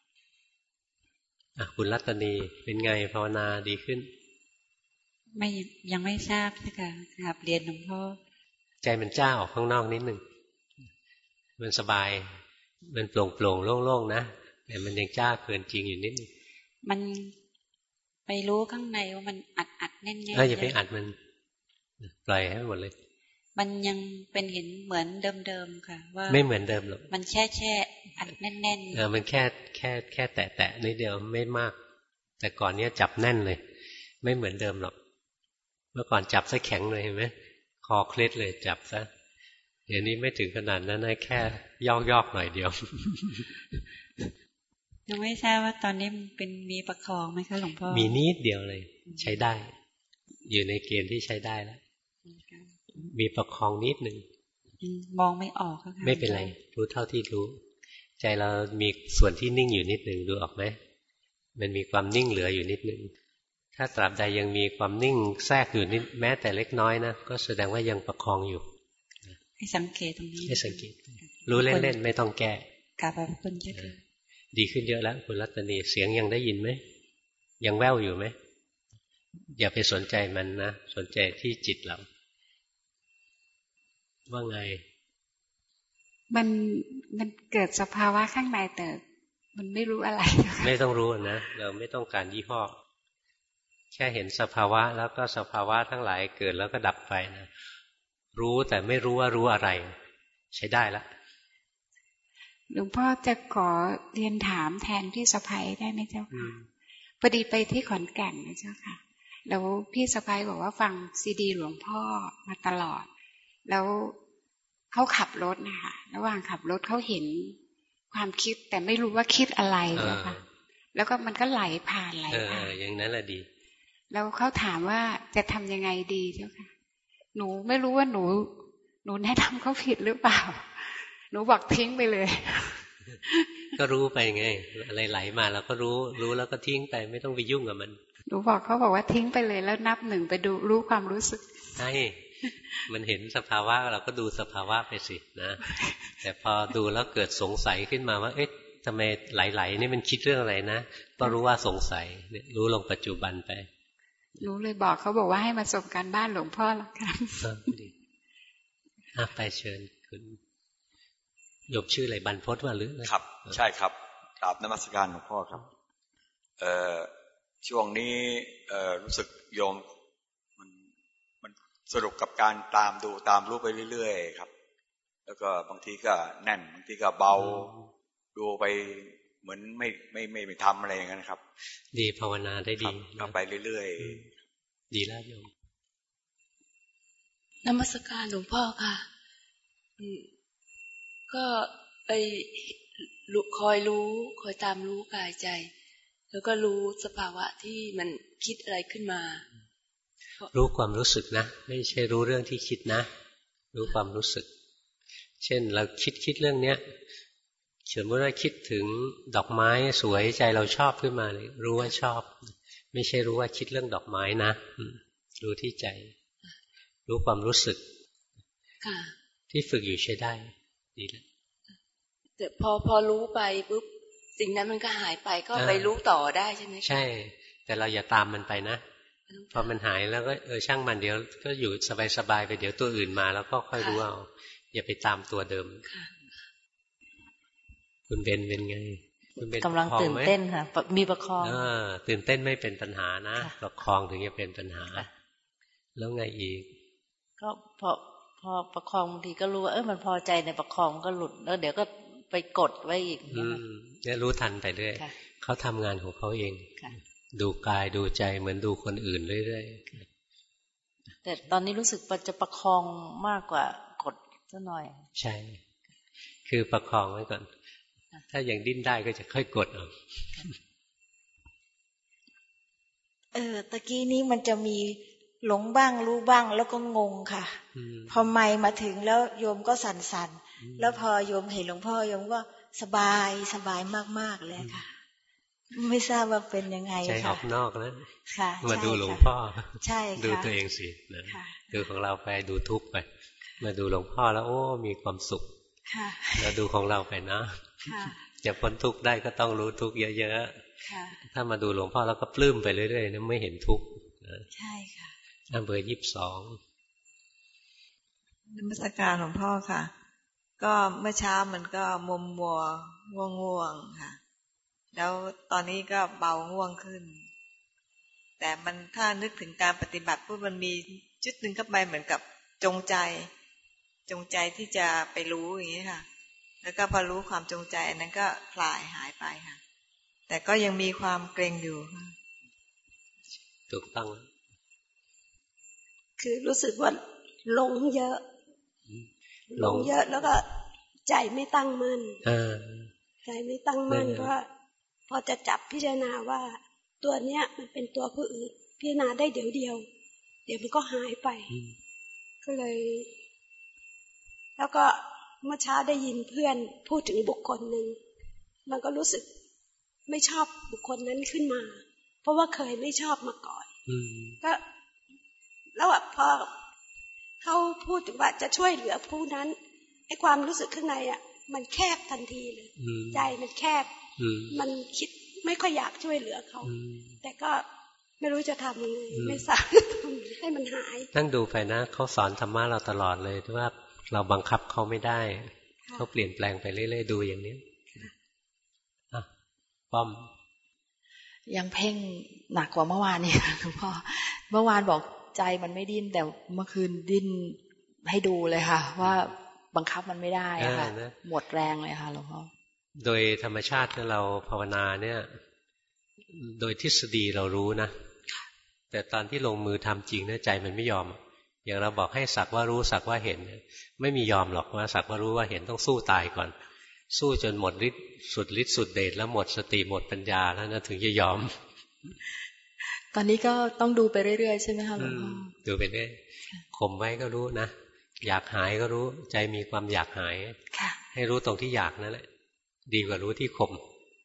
อ่ะคุณรัตนีเป็นไงภาวนาดีขึ้นไม่ยังไม่ทราบนะคะครับเรียนหลวงพ่อใจมันจ้าออกข้างนอกนิดหนึ่งมันสบายมันโปร่งโปร่งโล่งๆนะแต่มันยังจ้าเกินจริงอยู่นิดนึงมันไปรู้ข้างในว่ามันอัดอัดแน่นๆเอออย่าไปอัดมันปล่อยให้หมดเลยมันยังเป็นเห็นเหมือนเดิมๆค่ะว่าไม่เหมือนเดิมหรอกมันแช่แช่อัดแน่นๆเออมันแค่แค่แค่แตะแตะนิดเดียวไม่มากแต่ก่อนเนี้ยจับแน่นเลยไม่เหมือนเดิมหรอกเมื่อก่อนจับซะแข็งเลยเห็นไหมคอเคล็ดเลยจับซะเดี๋ยวนี้ไม่ถึงขนาดนั้นนะแค่ย่อยๆหน่อยเดียวยังไม่ทราบว่าตอนนี้เป็นมีประคองไหมคะหลวงพ่อมีนิดเดียวเลยใช้ได้อยู่ในเกณฑ์ที่ใช้ได้แล้วมีประคองนิดหนึ่งมองไม่ออกค่ะไม่เป็นไรรู้เท่าที่รู้ใจเรามีส่วนที่นิ่งอยู่นิดหนึ่งดูออกไหมมันมีความนิ่งเหลืออยู่นิดหนึ่งถ้าตราบใดยังมีความนิ่งแทรกอยู่นิดแม้แต่เล็กน้อยนะก็แสดงว่ายังประคองอยู่ให้สังเกตตรงนี้ให้สังเกตรู้เล่นๆไม่ต้องแก้กราบขอบคุณเจ้าค่ะดีขึ้นเยอะแล้วคุณรัตนีเสียงยังได้ยินไหมยังแว่วอยู่ไหมอย่าไปสนใจมันนะสนใจที่จิตเราว่าไงมันมันเกิดสภาวะข้างในแต่มันไม่รู้อะไรไม่ต้องรู้นะเราไม่ต้องการยี่ห้อแค่เห็นสภาวะแล้วก็สภาวะทั้งหลายเกิดแล้วก็ดับไปนะรู้แต่ไม่รู้ว่ารู้อะไรใช้ได้ละหลวงพ่อจะขอเรียนถามแทนพี่สะใภ้ได้ไหมเจ้าค่ะพอดีไปที่ขอนแก่นนะเจ้าค่ะแล้วพี่สะใภ้บอกว่าฟังซีดีหลวงพ่อมาตลอดแล้วเขาขับรถนะคะระหว่างขับรถเขาเห็นความคิดแต่ไม่รู้ว่าคิดอะไรเจ้าค่ะแล้วก็มันก็ไหลผ่านไหลผ่านอย่างนั้นแหละดีแล้วเขาถามว่าจะทำยังไงดีเจ้าค่ะหนูไม่รู้ว่าหนูหนูแนะนำเขาผิดหรือเปล่าหนูบอกทิ้งไปเลยก็รู้ไปไงอะไรไหลมาเราก็รู้รู้แล้วก็ทิ้งไปไม่ต้องไปยุ่งกับมันหนูบอกเขาบอกว่าทิ้งไปเลยแล้วนับหนึ่งไปดูรู้ความรู้สึกใช่มันเห็นสภาวะเราก็ดูสภาวะไปสินะแต่พอดูแล้วเกิดสงสัยขึ้นมาว่าเอ๊ะทำไมไหลๆนี่มันคิดเรื่องอะไรนะก็รู้ว่าสงสัยเนี่ยรู้ลงปัจจุบันไปหนูเลยบอกเขาบอกว่าให้มาส่งการบ้านหลวงพ่อแล้วกันไปเชิญคุณโยมชื่ออะไรบรรพตว่าหรือครับใช่ครับกราบนมัสการหลวงพ่อครับเอ่อช่วงนี้เอ่อรู้สึกโยมมันมันสนุกกับการตามดูตามรู้ไปเรื่อยๆครับแล้วก็บางทีก็แน่นบางทีก็เบาดูไปเหมือนไม่ไม่ไม่ไม่ทำอะไรอย่างนั้นครับดีภาวนาได้ดีก็ไปเรื่อยๆดีแล้วโยมนมัสการหลวงพ่อค่ะก็ไปคอยรู้คอยตามรู้กายใจแล้วก็รู้สภาวะที่มันคิดอะไรขึ้นมารู้ความรู้สึกนะไม่ใช่รู้เรื่องที่คิดนะรู้ความรู้สึกเช่นเราคิดคิดเรื่องเนี้ยสมมติว่าคิดถึงดอกไม้สวยใจเราชอบขึ้นมาเลยรู้ว่าชอบไม่ใช่รู้ว่าคิดเรื่องดอกไม้นะรู้ที่ใจรู้ความรู้สึกที่ฝึกอยู่ใช้ได้ดีแล้วแต่พอพอรู้ไปปุ๊บสิ่งนั้นมันก็หายไปก็ไปรู้ต่อได้ใช่ไหมใช่แต่เราอย่าตามมันไปนะพอมันหายแล้วก็เออช่างมันเดี๋ยวก็อยู่สบายๆไปเดี๋ยวตัวอื่นมาแล้วก็ค่อยรู้เอาอย่าไปตามตัวเดิมคุณเบนเป็นไงคุณเบนกำลังตื่นเต้นค่ะมีประคองเออตื่นเต้นไม่เป็นปัญหานะประคองถึงจะเป็นปัญหาแล้วไงอีกก็พอพอประคองบางทีก็รู้ว่าเออมันพอใจในประคองก็หลุดแล้วเดี๋ยวก็ไปกดไว้อีกเนี่ยรู้ทันไปเรื่อยเขาทำงานของเขาเองดูกายดูใจเหมือนดูคนอื่นเรื่อยๆแต่ตอนนี้รู้สึกว่าจะประคองมากกว่ากดซะหน่อยใช่คือประคองไว้ก่อนถ้ายังดิ้นได้ก็จะค่อยกดเอาเออตะกี้นี้มันจะมีหลงบ้างรู้บ้างแล้วก็งงค่ะพอไม่มาถึงแล้วโยมก็สั่นๆแล้วพอโยมเห็นหลวงพ่อโยมก็สบายสบายมากๆเลยค่ะไม่ทราบว่าเป็นยังไงค่ะใจออกนอกแล้วค่ะมาดูหลวงพ่อใช่ค่ะดูตัวเองสินะดูของเราไปดูทุกข์ไปมาดูหลวงพ่อแล้วโอ้มีความสุขแล้วดูของเราไปนะจะพ้นทุกข์ได้ก็ต้องรู้ทุกข์เยอะๆถ้ามาดูหลวงพ่อแล้วก็ปลื้มไปเรื่อยๆนะไม่เห็นทุกข์ใช่ค่ะอันเบอร์ยี่สิบสองนมัสการหลวงพ่อค่ะก็เมื่อเช้ามันก็มัวมัวง่วงง่วงค่ะแล้วตอนนี้ก็เบาง่วงขึ้นแต่มันถ้านึกถึงการปฏิบัติปุ๊บมันมีจุดหนึ่งเข้าไปเหมือนกับจงใจจงใจที่จะไปรู้อย่างนี้ค่ะแล้วก็พอรู้ความจงใจอันนั้นก็คลายหายไปค่ะแต่ก็ยังมีความเกรงอยู่ค่ะถูกต้องคือรู้สึกว่าหลงเยอะหลงเยอะแล้วก็ใจไม่ตั้งมั่นใจไม่ตั้งมั่นเพราะพอจะจับพิจารณาว่าตัวเนี้ยมันเป็นตัวผู้อื่นพิจารณาได้เดี๋ยวเดียวเดี๋ยวมันก็หายไปก็เลยแล้วก็เมื่อเช้าได้ยินเพื่อนพูดถึงบุคคลหนึ่งมันก็รู้สึกไม่ชอบบุคคลนั้นขึ้นมาเพราะว่าเคยไม่ชอบมาก่อนก็แล้วอ่ะพอเขาพูดถึงว่าจะช่วยเหลือผู้นั้นไอ้ความรู้สึกข้างในอ่ะมันแคบทันทีเลยใจมันแคบมันคิดไม่ค่อยอยากช่วยเหลือเขาแต่ก็ไม่รู้จะทำยังไงไม่ทราบให้มันหายนั่งดูไปนะเขาสอนธรรมะเราตลอดเลยว่าเราบังคับเขาไม่ได้เขาเปลี่ยนแปลงไปเรื่อยๆดูอย่างนี้อ่ะป้อมยังเพ่งหนักกว่าเมื่อวานนี่หลวงพ่อเมื่อวานบอกใจมันไม่ดิ้นแต่เมื่อคืนดิ้นให้ดูเลยค่ะว่าบังคับมันไม่ได้ค่ะหมดแรงเลยค่ะหลวงพ่อโดยธรรมชาติที่เราภาวนาเนี่ยโดยทฤษฎีเรารู้นะแต่ตอนที่ลงมือทำจริงเนี่ยใจมันไม่ยอมอย่างเราบอกให้สักว่ารู้สักว่าเห็นไม่มียอมหรอกว่าสักว่ารู้ว่าเห็นต้องสู้ตายก่อนสู้จนหมดฤทธิ์สุดฤทธิ์สุดเดชแล้วหมดสติหมดปัญญาแล้วนะถึงจะยอมตอนนี้ก็ต้องดูไปเรื่อยๆใช่ไหมคะหลวงพ่อดูไปเรื่อยข่มไว้ก็รู้นะอยากหายก็รู้ใจมีความอยากหายให้รู้ตรงที่อยากนั่นแหละดีกว่ารู้ที่ข่ม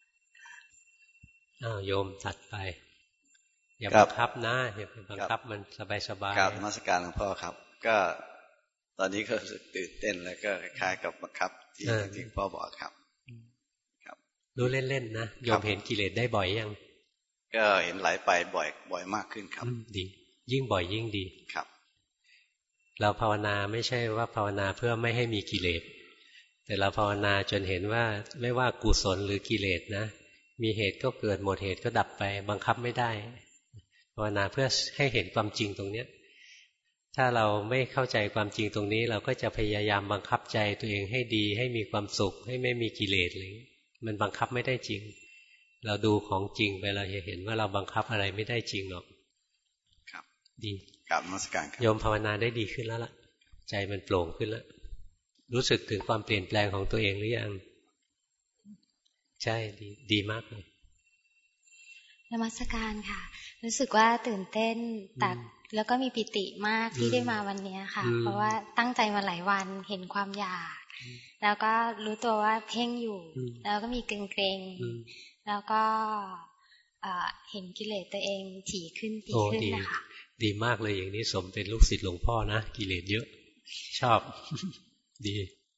อ้าวโยมตัดไปอย่าบังคับนะอย่าไปบังคับมันสบายๆครับนมัสการหลวงพ่อครับก็ตอนนี้ก็รู้สึกตื่นเต้นแล้วก็คล้ายๆกับบังคับที่ที่พ่อบอกครับครับรู้เล่นๆนะโยมเห็นกิเลสได้บ่อยยังก็เห็นไหลไปบ่อยบ่อยมากขึ้นครับดียิ่งบ่อยยิ่งดีครับเราภาวนาไม่ใช่ว่าภาวนาเพื่อไม่ให้มีกิเลสแต่เราภาวนาจนเห็นว่าไม่ว่ากุศลหรือกิเลสนะมีเหตุก็เกิดหมดเหตุก็ดับไปบังคับไม่ได้ภาวนาเพื่อให้เห็นความจริงตรงเนี้ยถ้าเราไม่เข้าใจความจริงตรงนี้เราก็จะพยายามบังคับใจตัวเองให้ดีให้มีความสุขให้ไม่มีกิเลสอะไรมันบังคับไม่ได้จริงเราดูของจริงไปเราจะเห็นว่าเราบังคับอะไรไม่ได้จริงหรอกครับดีกราบนมัสการครับโยมภาวนาได้ดีขึ้นแล้วล่ะใจมันโปร่งขึ้นแล้วรู้สึกถึงความเปลี่ยนแปลงของตัวเองหรือยังใช่ดีดีมากเลยนมัสการค่ะรู้สึกว่าตื่นเต้นแต่แล้วก็มีปิติมากที่ได้มาวันนี้ค่ะเพราะว่าตั้งใจมาหลายวันเห็นความอยากแล้วก็รู้ตัวว่าเพ่งอยู่แล้วก็มีเกรงๆแล้วก็เห็นกิเลสตัวเองถี่ขึ้นถี่ขึ้นนะคะดีมากเลยอย่างนี้สมเป็นลูกศิษย์หลวงพ่อนะกิเลสเยอะชอบดี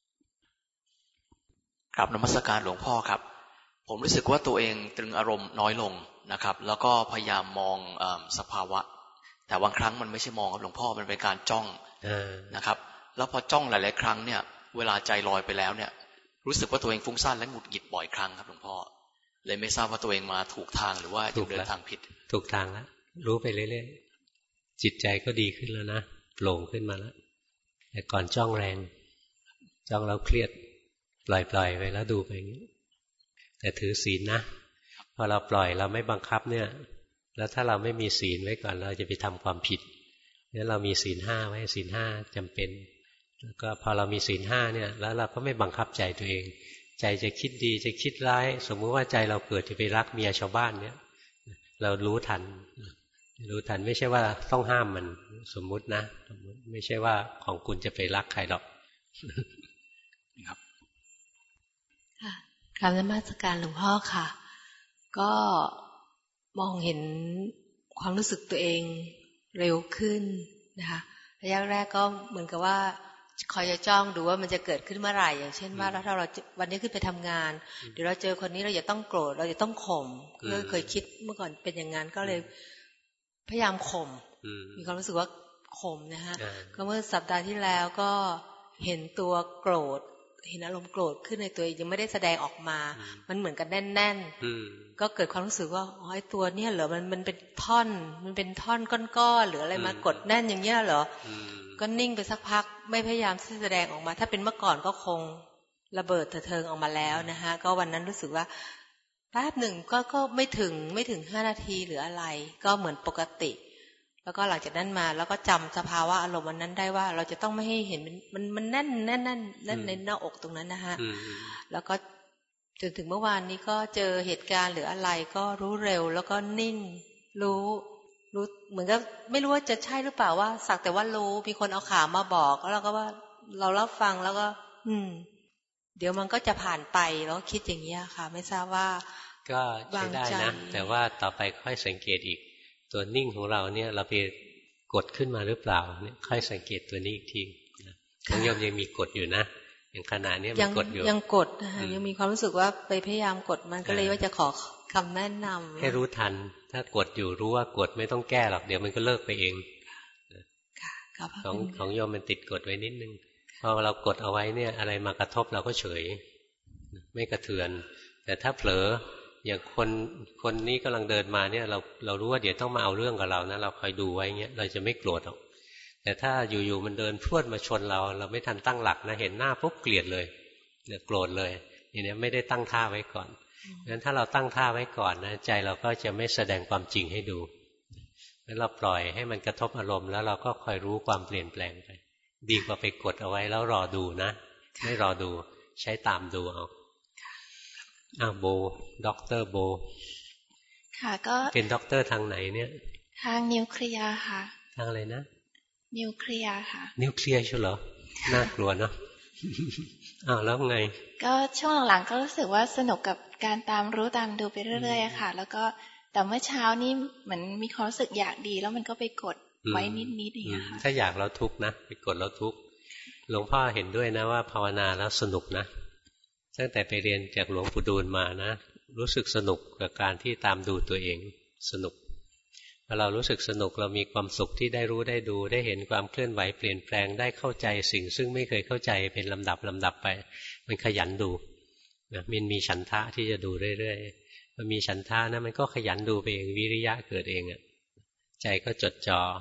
ครับนมัสการหลวงพ่อครับผมรู้สึกว่าตัวเองตรึงอารมณ์น้อยลงนะครับแล้วก็พยายามมองสภาวะแต่บางครั้งมันไม่ใช่มองครับหลวงพ่อมันเป็นการจ้องนะครับแล้วพอจ้องหลายๆครั้งเนี่ยเวลาใจลอยไปแล้วเนี่ยรู้สึกว่าตัวเองฟุ้งซ่านและหงุดหงิดบ่อยครั้งครับหลวงพ่อเลยไม่ทราบว่าตัวเองมาถูกทางหรือว่ายังเดินทางผิดถูกทางแล้วรู้ไปเรื่อยๆจิตใจก็ดีขึ้นแล้วนะโปร่งขึ้นมาแล้วแต่ก่อนจ้องแรงจ้องแล้วเครียดปล่อยๆไปแล้วดูไปอย่างนี้แต่ถือศีลนะพอเราปล่อยเราไม่บังคับเนี่ยแล้วถ้าเราไม่มีศีลไว้ก่อนเราจะไปทำความผิดเนี่ยเรามีศีลห้าไว้ศีลห้าจำเป็นแล้วก็พอเรามีศีลห้าเนี่ยแล้วเราก็ไม่บังคับใจตัวเองใจจะคิดดีจะคิดร้ายสมมุติว่าใจเราเกิดจะไปรักเมียชาวบ้านเนี่ยเรารู้ทันรู้ทันไม่ใช่ว่าต้องห้ามมันสมมุตินะสมมุติไม่ใช่ว่าของคุณจะไปรักใครหรอกครับค่ะกราบนมัสการหลวงพ่อค่ะก็มองเห็นความรู้สึกตัวเองเร็วขึ้นนะคะระยะแรกก็เหมือนกับว่าคอยจะจ้องดูว่ามันจะเกิดขึ้นเมื่อไหร่อย่างเช่นว่าถ้าเราวันนี้ขึ้นไปทำงานเดี๋ยวเราเจอคนนี้เราจะต้องโกรธเราจะต้องข่มก็เคยคิดเมื่อก่อนเป็นอย่างนั้นก็เลยพยายามข่มมีความรู้สึกว่าข่มนะฮะก็เมื่อสัปดาห์ที่แล้วก็เห็นตัวโกรธเห็นอารมณ์โกรธขึ้นในตัวเองยังไม่ได้แสดงออกมามันเหมือนกันแน่นๆก็เกิดความรู้สึกว่าอ๋อไอ้ตัวเนี้ยเหรอมันมันเป็นท่อนมันเป็นท่อนก้อนๆหรืออะไรมากดแน่นอย่างเงี้ยเหรอก็นิ่งไปสักพักไม่พยายามที่จะแสดงออกมาถ้าเป็นเมื่อก่อนก็คงระเบิดเถิงออกมาแล้วนะฮะก็วันนั้นรู้สึกว่าแป๊บหนึ่งก็ก็ไม่ถึงไม่ถึงห้านาทีหรืออะไรก็เหมือนปกติแล้วก็หลังจากนั้นมาแล้วก็จำสภาวะอารมณ์วันนั้นได้ว่าเราจะต้องไม่ให้เห็นมันมันแน่นแน่นแน่นแน่นในหน้าอกตรงนั้นนะฮะแล้วก็จนถึงเมื่อวานนี้ก็เจอเหตุการณ์หรืออะไรก็รู้เร็วแล้วก็นิ่งรู้รู้เหมือนกับไม่รู้ว่าจะใช่หรือเปล่าว่าสักแต่ว่ารู้มีคนเอาข่าวมาบอกแล้วเราก็ว่าเรารับฟังแล้วก็อืมเดี๋ยวมันก็จะผ่านไปแล้วคิดอย่างนี้ค่ะไม่ทราบว่าก็ใช้ได้นะแต่ว่าต่อไปค่อยสังเกตอีกตัวนิ่งของเราเนี่ยเราไปกดขึ้นมาหรือเปล่าเนี่ยค่อยสังเกตตัวนี้อีกทีของโยมยังมีกดอยู่นะอย่างขณะนี้มันกดอยู่ยังกดนะคะยังมีความรู้สึกว่าไปพยายามกดมันก็เลยว่าจะขอคำแนะนำให้รู้ทันถ้ากดอยู่รู้ว่ากดไม่ต้องแก้หรอกเดี๋ยวมันก็เลิกไปเองของของโยมมันติดกดไว้นิดนึงพอเรากดเอาไว้เนี่ยอะไรมากระทบเราก็เฉยไม่กระเทือนแต่ถ้าเผลออย่างคนคนนี้กำลังเดินมาเนี่ยเราเรารู้ว่าเดี๋ยวต้องมาเอาเรื่องกับเรานะเราคอยดูไว้เงี้ยเราจะไม่โกรธหรอกแต่ถ้าอยู่ๆมันเดินพรวดมาชนเราเราไม่ทันตั้งหลักนะเห็นหน้าปุ๊บเกลียดเลยเนี่ยโกรธเลยอย่างนี้ไม่ได้ตั้งท่าไว้ก่อนงั้นถ้าเราตั้งท่าไว้ก่อนนะใจเราก็จะไม่แสดงความจริงให้ดูงั้นเราปล่อยให้มันกระทบอารมณ์แล้วเราก็คอยรู้ความเปลี่ยนแปลงไปดีกว่าไปกดเอาไว้แล้วรอดูนะไม่รอดูใช้ตามดูเอาอ้าวโบด็อกเตอร์โบค่ะก็เป็นด็อกเตอร์ทางไหนเนี่ยทางนิวเคลียร์ค่ะทางอะไรนะนิวเคลียร์ค่ะนิวเคลียร์ใช่เหรอน่ากลัวเนาะอ้าวแล้วไงก็ช่วงหลังๆก็รู้สึกว่าสนุกกับการตามรู้ตามดูไปเรื่อยๆค่ะแล้วก็แต่เมื่อเช้านี่เหมือนมีความรู้สึกอยากดีแล้วมันก็ไปกดไว้นิดๆอย่างเงี้ยค่ะถ้าอยากแล้วทุกข์นะไปกดแล้วทุกข์หลวงพ่อเห็นด้วยนะว่าภาวนาแล้วสนุกนะตั้งแต่ไปเรียนจากหลวงปู่ดูลมานะรู้สึกสนุกกับการที่ตามดูตัวเองสนุกพอเรารู้สึกสนุกเรามีความสุขที่ได้รู้ได้ดูได้เห็นความเคลื่อนไหวเปลี่ยนแปลงได้เข้าใจสิ่งซึ่งไม่เคยเข้าใจเป็นลำดับลำดับไปมันขยันดูนะมันมีฉันทะที่จะดูเรื่อยๆมันมีฉันทะนะมันก็ขยันดูไปเองวิริยะเกิดเองอ่ะใจก็จดจ่อ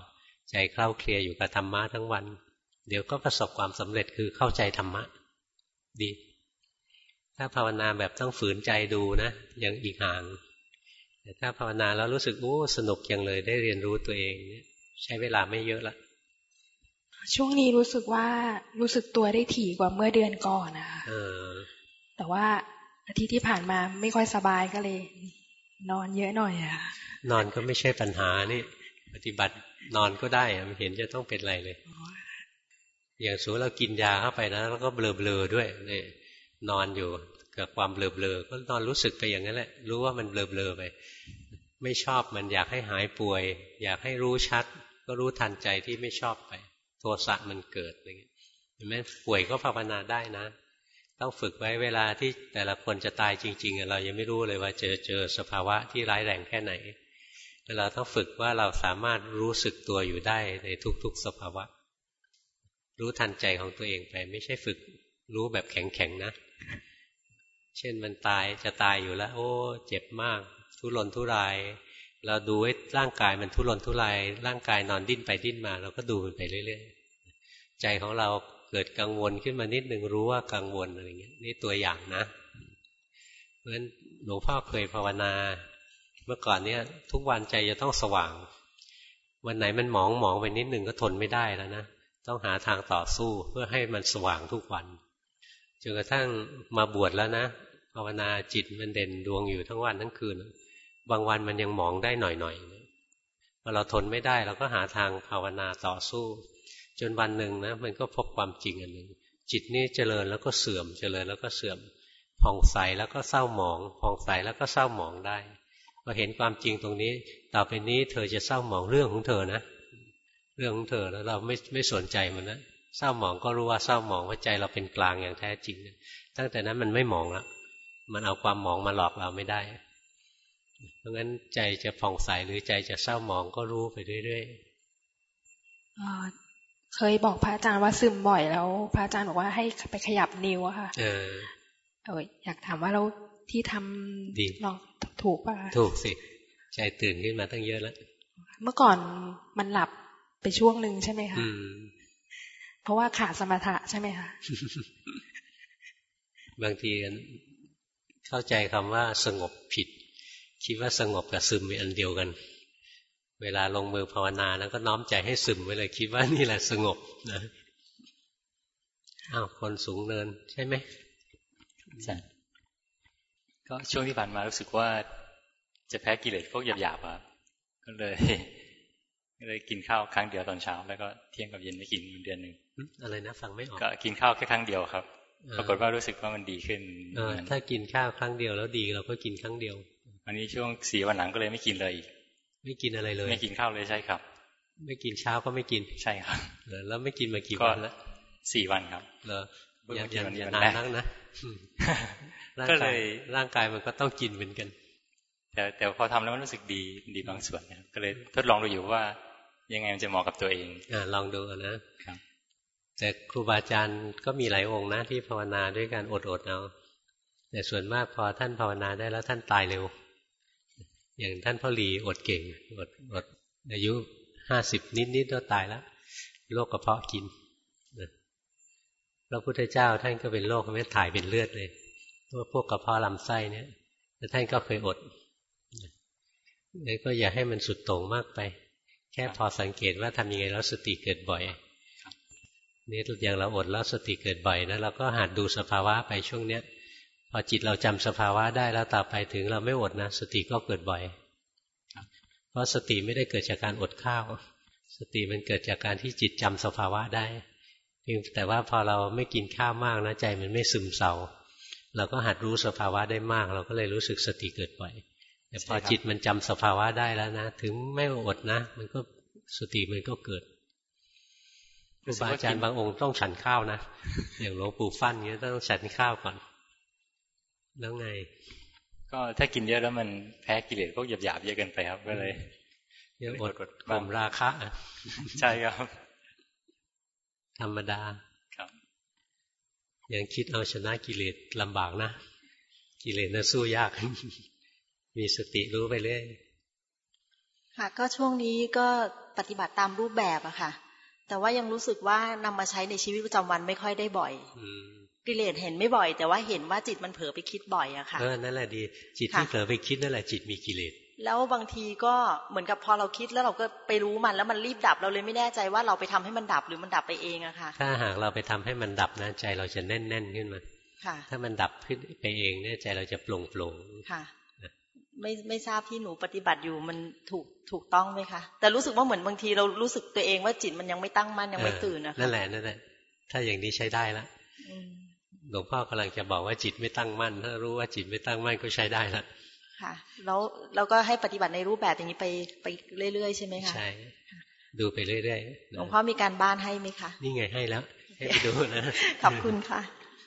ใจเคล้าเคลียอยู่กับธรรมะทั้งวันเดี๋ยวก็ประสบความสำเร็จคือเข้าใจธรรมะดีถ้าภาวนาแบบต้องฝืนใจดูนะยังอีกห่างแต่ถ้าภาวนาแล้วรู้สึกโอ้สนุกจังเลยได้เรียนรู้ตัวเองใช้เวลาไม่เยอะละช่วงนี้รู้สึกว่ารู้สึกตัวได้ถี่กว่าเมื่อเดือนก่อนนะคะแต่ว่าอาทิตย์ที่ผ่านมาไม่ค่อยสบายก็เลยนอนเยอะหน่อยอะนอนก็ไม่ใช่ปัญหานี่ปฏิบัตินอนก็ได้ไม่เห็นจะต้องเป็นไรเลยอย่างสูเรากินยาเข้าไปนะแล้วก็เบลอๆด้วยเนี่ยนอนอยู่กับความเบลอๆก็นอนรู้สึกไปอย่างนั้นแหละรู้ว่ามันเบลอๆไปไม่ชอบมันอยากให้หายป่วยอยากให้รู้ชัดก็รู้ทันใจที่ไม่ชอบไปโทสะมันเกิดอะไรเงี้ยเห็นไหมป่วยก็ภาวนาได้นะต้องฝึกไว้เวลาที่แต่ละคนจะตายจริงๆเรายังไม่รู้เลยว่าเจอเจอสภาวะที่ร้ายแรงแค่ไหนเราต้องฝึกว่าเราสามารถรู้สึกตัวอยู่ได้ในทุกๆสภาวะรู้ทันใจของตัวเองไปไม่ใช่ฝึกรู้แบบแข็งๆนะเช่นมันตายจะตายอยู่แล้วโอ้เจ็บมากทุรนทุรายเราดูให้ร่างกายมันทุรนทุรายร่างกายนอนดิ้นไปดิ้นมาเราก็ดูมันไปเรื่อยๆใจของเราเกิดกังวลขึ้นมานิดนึงรู้ว่ากังวลอะไรเงี้ยนี่ตัวอย่างนะเพราะฉะนั้นหลวงพ่อเคยภาวนาเมื่อก่อนเนี้ยทุกวันใจจะต้องสว่างวันไหนมันหมองหมองไปนิดนึงก็ทนไม่ได้แล้วนะต้องหาทางต่อสู้เพื่อให้มันสว่างทุกวันจนกระทั่งมาบวชแล้วนะภาวนาจิตมันเด่นดวงอยู่ทั้งวันทั้งคืนบางวันมันยังหมองได้หน่อยๆพอเราทนไม่ได้เราก็หาทางภาวนาต่อสู้จนวันหนึ่งนะมันก็พบความจริงอันหนึ่งจิตนี่เจริญแล้วก็เสื่อมเจริญแล้วก็เสื่อมผ่องใสแล้วก็เศร้าหมองผ่องใสแล้วก็เศร้าหมองได้พอเห็นความจริงตรงนี้ต่อไปนี้เธอจะเศร้าหมองเรื่องของเธอนะเรื่องของเธอแล้วเราไม่ไม่สนใจมันนะเศร้าหมองก็รู้ว่าเศร้าหมองว่าใจเราเป็นกลางอย่างแท้จริงตั้งแต่นั้นมันไม่หมองละมันเอาความหมองมาหลอกเราไม่ได้เพราะงั้นใจจะผ่องใสหรือใจจะเศร้าหมองก็รู้ไปเรื่อยๆเคยบอกพระอาจารย์ว่าซึมบ่อยแล้วพระอาจารย์บอกว่าให้ไปขยับนิ้วอะค่ะเออเอออยากถามว่าเราที่ทำลองถูกป่ะถูกสิใจตื่นขึ้นมาตั้งเยอะแล้วเมื่อก่อนมันหลับไปช่วงหนึ่งใช่ไหมคะเพราะว่าขาดสมถะใช่ไหมคะบางทีเข้าใจคำว่าสงบผิดคิดว่าสงบกับซึมเป็นอันเดียวกันเวลาลงมือภาวนาแล้วก็น้อมใจให้ซึมไว้เลยคิดว่านี่แหละสงบนะอ้าวคนสูงเนินใช่ไหมใช่ก็ช่วงที่ผ่านมารู้สึกว่าจะแพ้กิเลสพวกหยาบๆครับก็เลยก็เลยกินข้าวครั้งเดียวตอนเช้าแล้วก็เที่ยงกับเย็นไม่กินเดือนหนึ่งอะไรนะฟังไม่ออกก็กินข้าวแค่ครั้งเดียวครับปรากฏว่ารู้สึกว่ามันดีขึ้นถ้ากินข้าวครั้งเดียวแล้วดีเราก็กินครั้งเดียวอันนี้ช่วงสี่วันหลังก็เลยไม่กินเลยไม่กินอะไรเลยไม่กินข้าวเลยใช่ครับไม่กินเช้าก็ไม่กินใช่ครับแล้วไม่กินมากี่วันแล้วสี่วันครับเหรออย่าอย่านานนักนะก็เลยร่างกายมันก็ต้องกินเหมือนกันแต่แต่พอทำแล้วมันรู้สึกดีดีบางส่วนนะก็เลยทดลองดูอยู่ว่ายังไงมันจะเหมาะกับตัวเองอ่าลองดูนะครับแต่ครูบาอาจารย์ก็มีหลายองค์นะที่ภาวนาด้วยการอดอดเอาแต่ส่วนมากพอท่านภาวนาได้แล้วท่านตายเร็วอย่างท่านพ่อหลีอดเก่งอดอดอายุห้าสิบนิดๆก็ตายแล้วโรคกระเพาะกินพระพุทธเจ้าท่านก็เป็นโรคไม่ถ่ายเป็นเลือดเลยตัวพวกกระเพาะลำไส้เนี่ยแต่ท่านก็เคยอดนี่ก็อย่าให้มันสุดโต่งมากไปแค่พอสังเกตว่าทำยังไงแล้วสติเกิดบ่อยนี่อย่างเราอดแล้วสติเกิดบ่อยนะเราก็หัดดูสภาวะไปช่วงเนี้ยพอจิตเราจำสภาวะได้แล้วต่อไปถึงเราไม่อดนะสติก็เกิดบ่อยเพราะสติไม่ได้เกิดจากการอดข้าวสติมันเกิดจากการที่จิตจำสภาวะได้เพียงแต่ว่าพอเราไม่กินข้าวมากนะใจมันไม่ซึมเศร้าเราก็หัดรู้สภาวะได้มากเราก็เลยรู้สึกสติเกิดบ่อยแต่พอจิตมันจำสภาวะได้แล้วนะถึงไม่อดนะมันก็สติมันก็เกิดครูบาอาจารย์บางองค์ต้องฉันข้าวนะอย่างหลวงปู่ฟั่นเงี้ยต้องฉันข้าวก่อนแล้วไงก็ถ้ากินเยอะแล้วมันแพ้กิเลสพวกหยาบๆเยอะเกินไปครับก็เลยเยอะอดข่มราคะใช่ครับธรรมดาครับยังคิดเอาชนะกิเลสลำบากนะกิเลสน่ะสู้ยากมีสติรู้ไปเรื่อยค่ะก็ช่วงนี้ก็ปฏิบัติตามรูปแบบอะค่ะแต่ว่ายังรู้สึกว่านำมาใช้ในชีวิตประจำวันไม่ค่อยได้บ่อยกิเลสเห็นไม่บ่อยแต่ว่าเห็นว่าจิตมันเผลอไปคิดบ่อยอะค่ะเออนั่นแหละดีจิตที่เผลอไปคิดนั่นแหละจิตมีกิเลสแล้วบางทีก็เหมือนกับพอเราคิดแล้วเราก็ไปรู้มันแล้วมันรีบดับเราเลยไม่แน่ใจว่าเราไปทำให้มันดับหรือมันดับไปเองอะค่ะถ้าหากเราไปทำให้มันดับนะใจเราจะแน่นแน่นขึ้นมาถ้ามันดับขึ้นไปเองเนี่ยใจเราจะโปร่งโปร่งค่ะไม่ไม่ทราบที่หนูปฏิบัติอยู่มันถูกถูกต้องไหมคะแต่รู้สึกว่าเหมือนบางทีเรารู้สึกตัวเองว่าจิตมันยังไม่ตั้งมั่นยังไม่ตื่นนะคะนั่นแหละนั่นแหละถ้าอย่างนี้ใช้ได้แล้วหลวงพ่อกำลังจะบอกว่าจิตไม่ตั้งมั่นถ้ารู้ว่าจิตไม่ตั้งมั่นก็ใช้ได้แล้วค่ะแล้วเราก็ให้ปฏิบัติในรูปแบบอย่างนี้ไปไปเรื่อยๆใช่ไหมคะใช่ดูไปเรื่อยๆหลวงพ่อมีการบ้านให้ไหมคะนี่ไงให้แล้วให้ไปดูนะขอบคุณค่ะ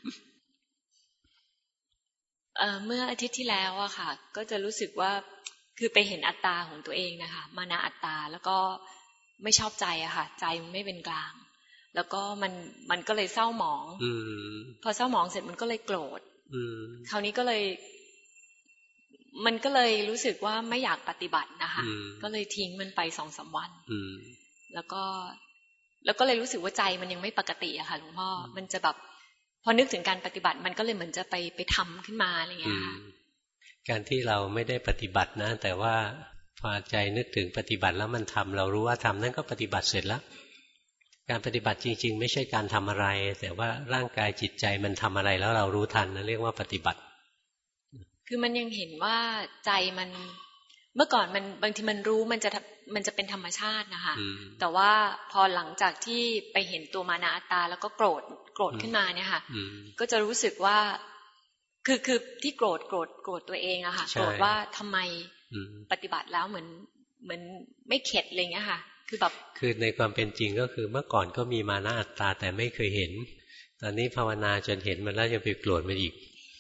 เมื่ออาทิตย์ที่แล้วอะค่ะก็จะรู้สึกว่าคือไปเห็นอัตตาของตัวเองนะคะมานะอัตตาแล้วก็ไม่ชอบใจอะค่ะใจมันไม่เป็นกลางแล้วก็มันมันก็เลยเศร้าหมองอพอเศร้าหมองเสร็จมันก็เลยโกรธคราวนี้ก็เลยมันก็เลยรู้สึกว่าไม่อยากปฏิบัตินะคะก็เลยทิ้งมันไปสองสามวันแล้วก็แล้วก็เลยรู้สึกว่าใจมันยังไม่ปกติอะค่ะหลวงพ่อมันจะแบบพอนึกถึงการปฏิบัติมันก็เลยเหมือนจะไปไปทำขึ้นมาอะไรอย่างเงี้ยการที่เราไม่ได้ปฏิบัตินะแต่ว่าพอใจนึกถึงปฏิบัติแล้วมันทำเรารู้ว่าทำนั่นก็ปฏิบัติเสร็จแล้วการปฏิบัติจริงๆไม่ใช่การทำอะไรแต่ว่าร่างกายจิตใจมันทำอะไรแล้วเรารู้ทันนั่นเรียกว่าปฏิบัติคือมันยังเห็นว่าใจมันเมื่อก่อนมันบางทีมันรู้มันจะมันจะเป็นธรรมชาตินะคะแต่ว่าพอหลังจากที่ไปเห็นตัวมานะอัตตาแล้วก็โกรธโกรธขึ้นมาเนี่ยค่ะก็จะรู้สึกว่าคือคือที่โกรธโกรธโกรธตัวเองอะค่ะโกรธว่าทำไมปฏิบัติแล้วเหมือนเหมือนไม่เข็ดอะไรเงี้ยค่ะคือแบบคือในความเป็นจริงก็คือเมื่อก่อนก็มีมานะอัตตาแต่ไม่เคยเห็นตอนนี้ภาวนาจนเห็นมันแล้วยังไปโกรธมันอีก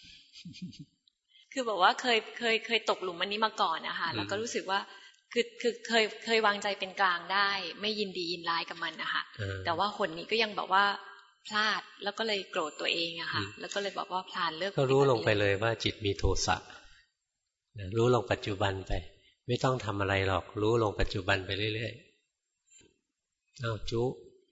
คือบอกว่าเคยเคยเคยตกหลุมอันนี้มาก่อนนะคะแล้วก็รู้สึกว่าคือคือเคยเคยวางใจเป็นกลางได้ไม่ยินดียินร้ายกับมันนะคะแต่ว่าคนนี้ก็ยังบอกว่าพลาดแล้วก็เลยโกรธตัวเองอะค่ะแล้วก็เลยบอกว่าพลาดเลิกก็รู้ลงไปเลยว่าจิตมีโทสะรู้ลงปัจจุบันไปไม่ต้องทำอะไรหรอกรู้ลงปัจจุบันไปเรื่อยๆเอาจุ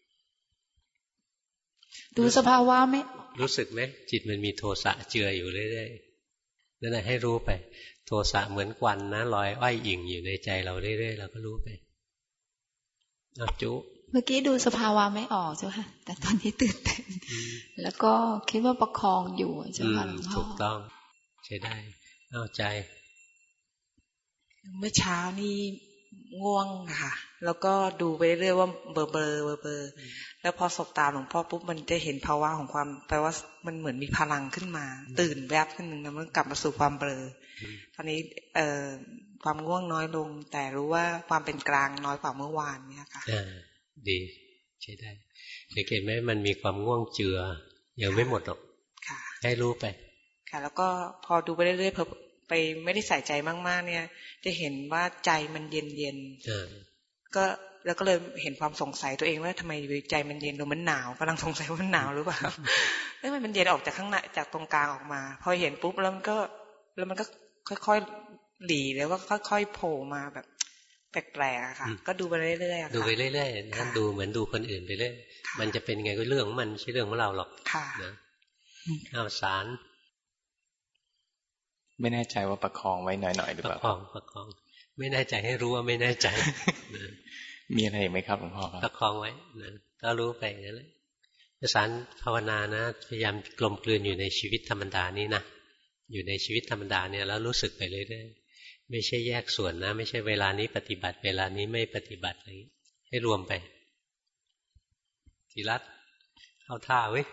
ดูสภาวะไหมรู้สึกไหมจิตมันมีโทสะเจืออยู่เรื่อยๆนั่นแหละให้รู้ไปโทสะเหมือนควันนะลอยอ้อยอิ่งอยู่ในใจเราเรื่อยๆเราก็รู้ไปเอาจุเมื่อกี้ดูสภาวะไม่ออกใช่ไหมแต่ตอนนี้ตื่นเต้นแล้วก็คิดว่าประคองอยู่ใช่ไหมหลวงพ่อถูกต้องใช้ได้เอาใจเมื่อเช้านี่ง่วงค่ะแล้วก็ดูไปเรื่อยว่าเบอร์เบอร์เบอร์เบอร์แล้วพอสบตาหลวงพ่อปุ๊บมันจะเห็นภาวะของความแปลว่ามันเหมือนมีพลังขึ้นมาตื่นแวบขึ้นหนึ่งแล้วมันกลับมาสู่ความเบลอตอนนี้เอ่อความง่วงน้อยลงแต่รู้ว่าความเป็นกลางน้อยกว่าเมื่อวานเนี่ยค่ะดีใช่ได้สังเกตไหมมันมีความง่วงเจือยังไม่หมดหรอกให้รู้ไปค่ะแล้วก็พอดูไปเรื่อยๆเพิ่มไปไม่ได้ใส่ใจมากๆเนี่ยจะเห็นว่าใจมันเย็นเย็นก็แล้วก็เลยเห็นความสงสัยตัวเองว่าทำไมใจมันเย็นหรือมันหนาวกำลังสงสัยว่ามันหนาวหรือเปล่าแล้วมันเย็นออกจากข้างในจากตรงกลางออกมาพอเห็นปุ๊บแล้วมันก็แล้วมันก็ค่อยๆหลีแล้วก็ค่อยๆโผล่มาแบบแปลกๆค่ะก็ดูไปเรื่อยๆดูไปเรื่อยๆนั่นดูเหมือนดูคนอื่นไปเรื่อยมันจะเป็นไงก็เรื่องของมันไม่ใช่เรื่องของเราหรอกนะเอาสารไม่แน่ใจว่าประคองไว้หน่อยๆหรือเปล่าประคองประคองไม่แน่ใจให้รู้ว่าไม่แน่ใจมีอะไรไหมครับหลวงพ่อประคองไว้นะก็รู้ไปนั่นแหละสารภาวนานะพยายามกลมกลืนอยู่ในชีวิตธรรมดานี้นะอยู่ในชีวิตธรรมดาเนี่ยแล้วรู้สึกไปเรื่อยๆไม่ใช่แยกส่วนนะไม่ใช่เวลานี้ปฏิบัติเวลานี้ไม่ปฏิบัติอะไรให้รวมไปทีรัตเข้าท่าเว้ย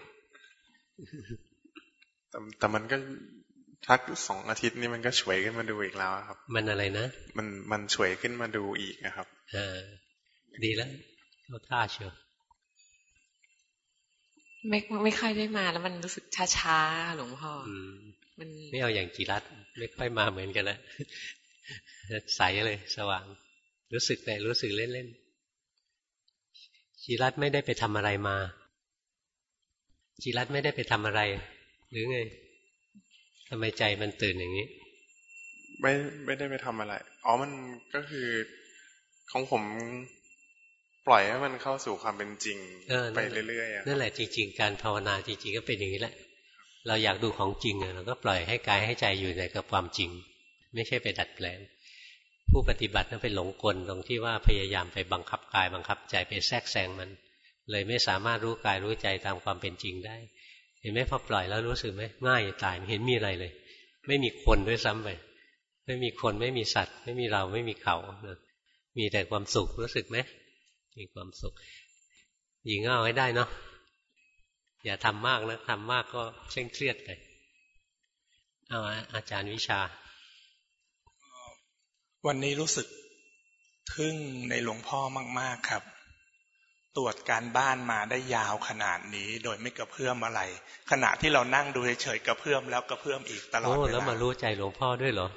แต่แต่มันก็ทักสองอาทิตย์นี้มันก็ฉวยขึ้นมาดูอีกแล้วครับมันอะไรนะมันมันฉวยขึ้นมาดูอีกนะครับเออดีแล้วเข้าท่าเชียวไม่ไม่ค่อยได้มาแล้วมันรู้สึกช้าๆหลวงพ่อมันไม่เอาอย่างจีรัตไม่ค่อยมาเหมือนกันแล้วใสเลยสว่างรู้สึกแต่รู้สึกเล่นๆจีรัตไม่ได้ไปทำอะไรมาจีรัตไม่ได้ไปทำอะไรหรือไงทำไมใจมันตื่นอย่างนี้ไม่ไม่ได้ไปทำอะไรอ๋อมันก็คือของผมปล่อยให้มันเข้าสู่ความเป็นจริงไปเรื่อยๆนั่นแหละจริงๆการภาวนาจริงๆก็เป็นอย่างนี้แหละเราอยากดูของจริงเราก็ปล่อยให้กายให้ใจอยู่ในกับความจริงไม่ใช่ไปดัดแปลงผู้ปฏิบัตินั้นไปหลงกลตรงที่ว่าพยายามไปบังคับกายบังคับใจไปแทรกแซงมันเลยไม่สามารถรู้กายรู้ใจตามความเป็นจริงได้เห็นไหมพอปล่อยแล้วรู้สึกไหมง่ายตายไม่เห็นมีอะไรเลยไม่มีคนด้วยซ้ำไปไม่มีคนไม่มีสัตว์ไม่มีเราไม่มีเขามีแต่ความสุขรู้สึกไหมมีความสุขหญิงเอาให้ได้เนาะอย่าทำมากนะทำมากก็เคร่งเครียดไปเอาอาจารย์วิชาวันนี้รู้สึกทึ่งในหลวงพ่อมากๆครับตรวจการบ้านมาได้ยาวขนาดนี้โดยไม่กระเพื่อมอะไรขณะที่เรานั่งดูเฉยๆกระเพื่อมแล้วกระเพื่อมอีกตลอดเวลาโอ้แล้วมารู้ใจหลวงพ่อด้วยเหรอ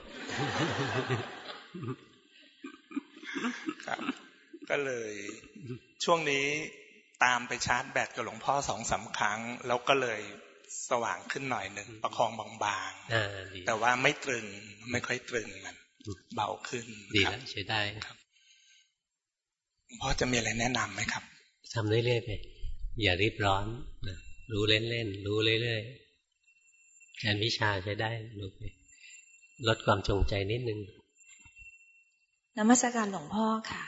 ครับก็เลยช่วงนี้ตามไปชาร์จแบตกับหลวงพ่อสองสามครั้งแล้วก็เลยสว่างขึ้นหน่อยหนึ่งประคองบางๆแต่ว่าไม่ตรึงไม่ค่อยตรึงมันเบาขึ้นดีแล้วใช้ได้ครับหลวงพ่อจะมีอะไรแนะนำไหมครับทำเรื่อยๆไปอย่ารีบร้อนนะรู้เล่นๆรู้เรื่อยๆการวิชาใช้ได้รู้ไปลดความจงใจนิดนึงนมัสการหลวงพ่อค่ะ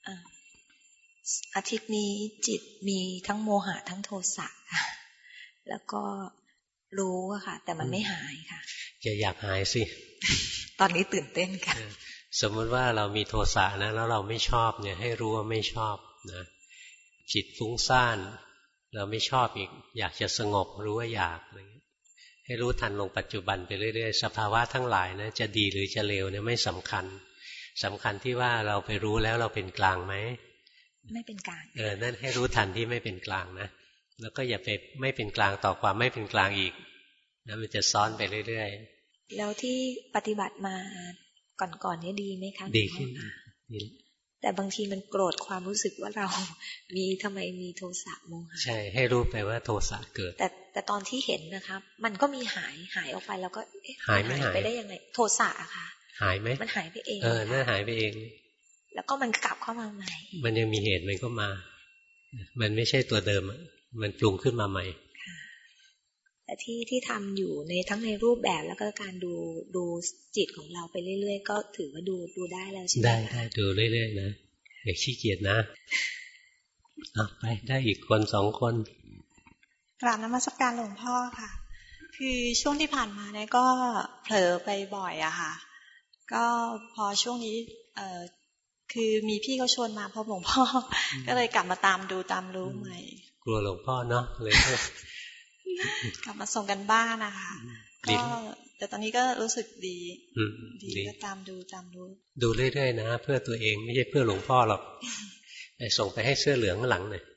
อาทิตย์นี้จิตมีทั้งโมหะทั้งโทสะค่ะแล้วก็รู้อะค่ะแต่มันไม่หายค่ะจะอยากหายสิตอนนี้ตื่นเต้นค่ะสมมติว่าเรามีโทสะนะแล้วเราไม่ชอบเนี่ยให้รู้ว่าไม่ชอบนะจิตฟุ้งซ่านเราไม่ชอบอีกอยากจะสงบรู้ว่าอยากอะไรเงี้ยให้รู้ทันลงปัจจุบันไปเรื่อยๆสภาวะทั้งหลายนะจะดีหรือจะเลวเนี่ยไม่สำคัญสำคัญที่ว่าเราไปรู้แล้วเราเป็นกลางไหมไม่เป็นกลางเออนั่นให้รู้ทันที่ไม่เป็นกลางนะแล้วก็อย่าไปไม่เป็นกลางต่อความไม่เป็นกลางอีกนะมันจะซ้อนไปเรื่อยๆแล้วที่ปฏิบัติมาก่อนๆนี้ดีไหมคะดีขึ้นดีแต่บางทีมันโกรธความรู้สึกว่าเรามีทำไมมีโทสะโมหะใช่ให้รู้ไปว่าโทสะเกิดแต่แต่ตอนที่เห็นนะครับมันก็มีหายหายออกไปแล้วก็หายไม่หายไปได้ยังไงโทสะอะค่ะหายไหมมันหายไปเองเออน่าหายไปเองแล้วก็มันกลับเข้ามาใหม่มันยังมีเหตุมันก็มามันไม่ใช่ตัวเดิมมันปรุงขึ้นมาใหม่แต่ที่ที่ทำอยู่ในทั้งในรูปแบบแล้วก็การดูดูจิตของเราไปเรื่อยๆก็ถือว่าดูดูได้แล้วใช่ไหมได้ได้ดูเรื่อยๆนะอย่าขี้เกียจนะเอาไปได้อีกคนสองคนกราบนมัสการหลวงพ่อค่ะคือช่วงที่ผ่านมาเนี่ยก็เผลอไปบ่อยอะค่ะก็พอช่วงนี้เอ่อคือมีพี่เขาชวนมาพบหลวงพ่อก็เลยกลับมาตามดูตามรู้ใหม่กลัวหลวงพ่อเนาะเลยกลับมาส่งกันบ้านนะคะก็แต่ตอนนี้ก็รู้สึกดีดีก็ตามดูตามรู้ดูเรื่อยๆนะเพื่อตัวเองไม่ใช่เพื่อหลวงพ่อหรอกไอ้ส่งไปให้เสื้อเหลืองข้างหลังหน่อย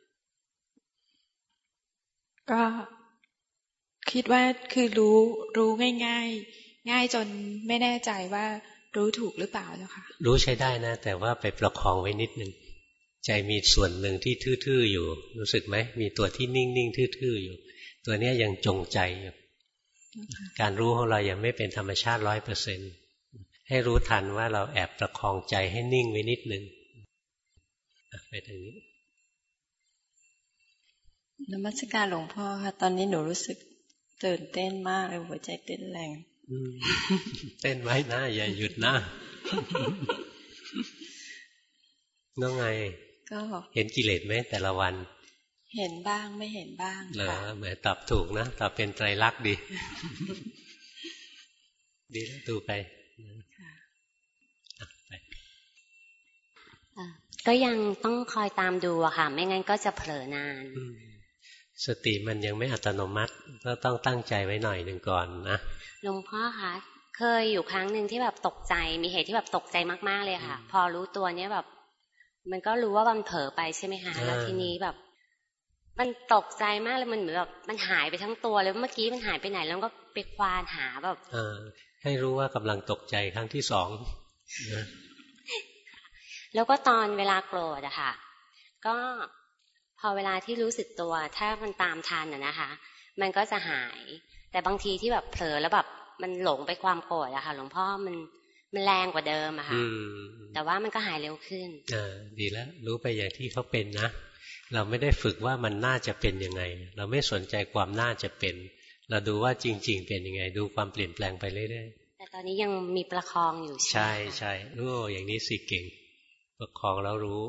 ก็คิดว่าคือรู้รู้ง่ายๆง่ายจนไม่แน่ใจว่ารู้ถูกหรือเปล่าเจ้าค่ะรู้ใช้ได้นะแต่ว่าไปประคองไว้นิดนึงใจมีส่วนหนึ่งที่ทื่อๆอยู่รู้สึกไหมมีตัวที่นิ่งๆทื่อๆอยู่ตัวนี้ยังจงใจอยู่การรู้ของเรายังไม่เป็นธรรมชาติร้อยเปอร์เซ็นต์ให้รู้ทันว่าเราแอบประคองใจให้นิ่งไว้นิดนึงไปทางนี้นมัสการหลวงพ่อค่ะตอนนี้หนูรู้สึกตื่นเต้นมากเลยหัวใจเต้นแรงเต้นไว้นะอย่าหยุดนะน้องไงก็เห็นกิเลสไหมแต่ละวันเห็นบ้างไม่เห็นบ้างเหรอแหมตอบถูกนะตอบเป็นไตรลักษณ์ดีดีแล้วดูไปก็ยังต้องคอยตามดูอะค่ะไม่งั้นก็จะเผลอนานสติมันยังไม่อัตโนมัติก็ต้องตั้งใจไว้หน่อยหนึ่งก่อนนะหลวงพ่อคะเคยอยู่ครั้งหนึ่งที่แบบตกใจมีเหตุที่แบบตกใจมากๆเลยค่ะพอรู้ตัวเนี้ยแบบมันก็รู้ว่ามันเผลอไปใช่ไหมคะแล้วทีนี้แบบมันตกใจมากเลยมันเหมือนแบบมันหายไปทั้งตัวเลยเมื่อกี้มันหายไปไหนแล้วก็ไปควานหาแบบเออให้รู้ว่ากำลังตกใจครั้งที่สองแล้วก็ตอนเวลาโกรธอะค่ะก็พอเวลาที่รู้สึกตัวถ้ามันตามทันอะนะคะมันก็จะหายแต่บางทีที่แบบเผลอแล้วแบบมันหลงไปความโกรธอะค่ะหลวงพ่อมันมันแรงกว่าเดิมอะค่ะแต่ว่ามันก็หายเร็วขึ้นอ่าดีแล้วรู้ไปอย่างที่เขาเป็นนะเราไม่ได้ฝึกว่ามันน่าจะเป็นยังไงเราไม่สนใจความน่าจะเป็นเราดูว่าจริงๆเป็นยังไงดูความเปลี่ยนแปลงไปเรื่อยๆแต่ตอนนี้ยังมีประคองอยู่ใช่ใช่ใช่รู้อย่างนี้สิเก่งประคองแล้วรู้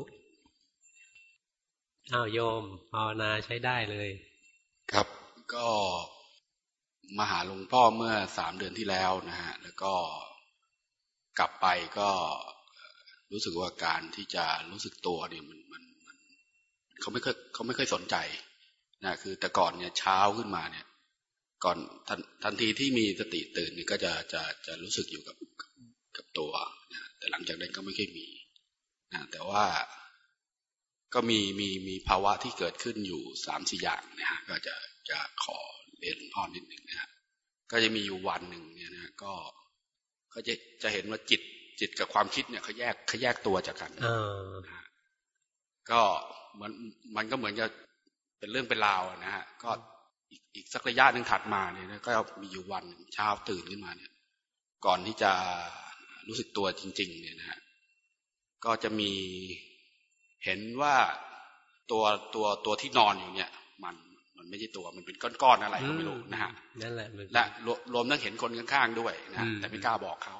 อ้าวโยมภาวนาใช้ได้เลยครับก็มาหาหลวงพ่อเมื่อสามเดือนที่แล้วนะฮะแล้วก็กลับไปก็รู้สึกว่าการที่จะรู้สึกตัวเนี่ยมันมันมันเขาไม่เคยเขาไม่เคยสนใจนะคือแต่ก่อนเนี่ยเช้าขึ้นมาเนี่ยก่อนทันทันทีที่มีสติตื่นเนี่ยก็จะจะจะรู้สึกอยู่กับกับตัวนะแต่หลังจากนั้นก็ไม่เคยมีนะแต่ว่าก็มีมีมีภาวะที่เกิดขึ้นอยู่สามสี่อย่างนะฮะก็จะจะขอเรียนหลวงพ่อนิดหนึ่งนะฮะก็จะมีอยู่วันหนึ่งเนี่ยนะก็ก็จะจะเห็นว่าจิตจิตกับความคิดเนี่ยเขาแยกเขาแยกตัวจากกันนะก็เหมือนมันก็เหมือนจะเป็นเรื่องเป็นราวนะฮะก็อีกอีกสักระยะหนึ่งถัดมาเนี่ยนะก็มีอยู่วันเช้าตื่นขึ้นมาเนี่ยก่อนที่จะรู้สึกตัวจริงๆเนี่ยนะฮะก็จะมีเห็นว่าตัวตัวตัวที่นอนอยู่เนี่ยมันมันไม่ใช่ตัวมันเป็นก้อนๆอะไรก็ไม่รู้นะฮะนั่นแหละและรวมทั้งเห็นคนข้างๆด้วยนะแต่ไม่กล้าบอกเขา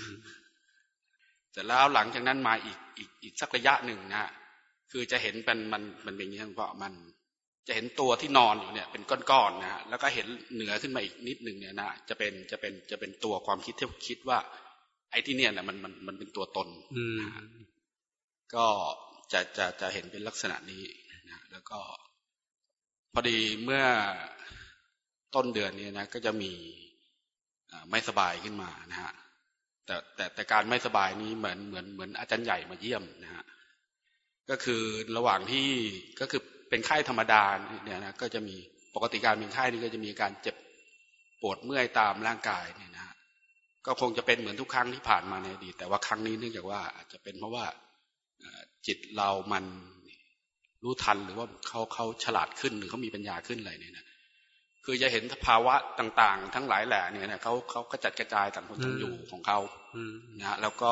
แต่แล้วหลังจากนั้นมาอีกอีกอีกสักระยะหนึ่งนะคือจะเห็นเป็นมันมันเป็นอย่างนี้เพราะมันจะเห็นตัวที่นอนอยู่เนี่ยเป็นก้อนๆนะฮะแล้วก็เห็นเหนือขึ้นมาอีกนิดหนึ่งเนี่ยนะจะเป็นจะเป็นจะเป็นตัวความคิดที่คิดว่าไอ้ที่เนี่ยนะมันมันมันเป็นตัวตนนะก็จะจะจะเห็นเป็นลักษณะนี้นะแล้วก็พอดีเมื่อต้นเดือนนี้นะก็จะมีไม่สบายขึ้นมานะฮะแต่แต่แต่การไม่สบายนี้เหมือนเหมือนเหมือนอาจารย์ใหญ่มาเยี่ยมนะฮะก็คือระหว่างที่ก็คือเป็นไข้ธรรมดาเนี่ยนะก็จะมีปกติการเป็นไข้นี่ก็จะมีการเจ็บปวดเมื่อยตามร่างกายเนี่ยนะก็คงจะเป็นเหมือนทุกครั้งที่ผ่านมาในอดีตแต่ว่าครั้งนี้เนื่องจากว่าอาจจะเป็นเพราะว่าจิตเรามันรู้ทันหรือว่าเขาเขาฉลาดขึ้นหรือเขามีปัญญาขึ้นอะไรเนี่ยนะคือจะเห็นภาวะต่างๆทั้งหลายแหล่เนี่ยนะเขาเขากระจัดกระจายต่างคนต่างอยู่ของเขานะแล้วก็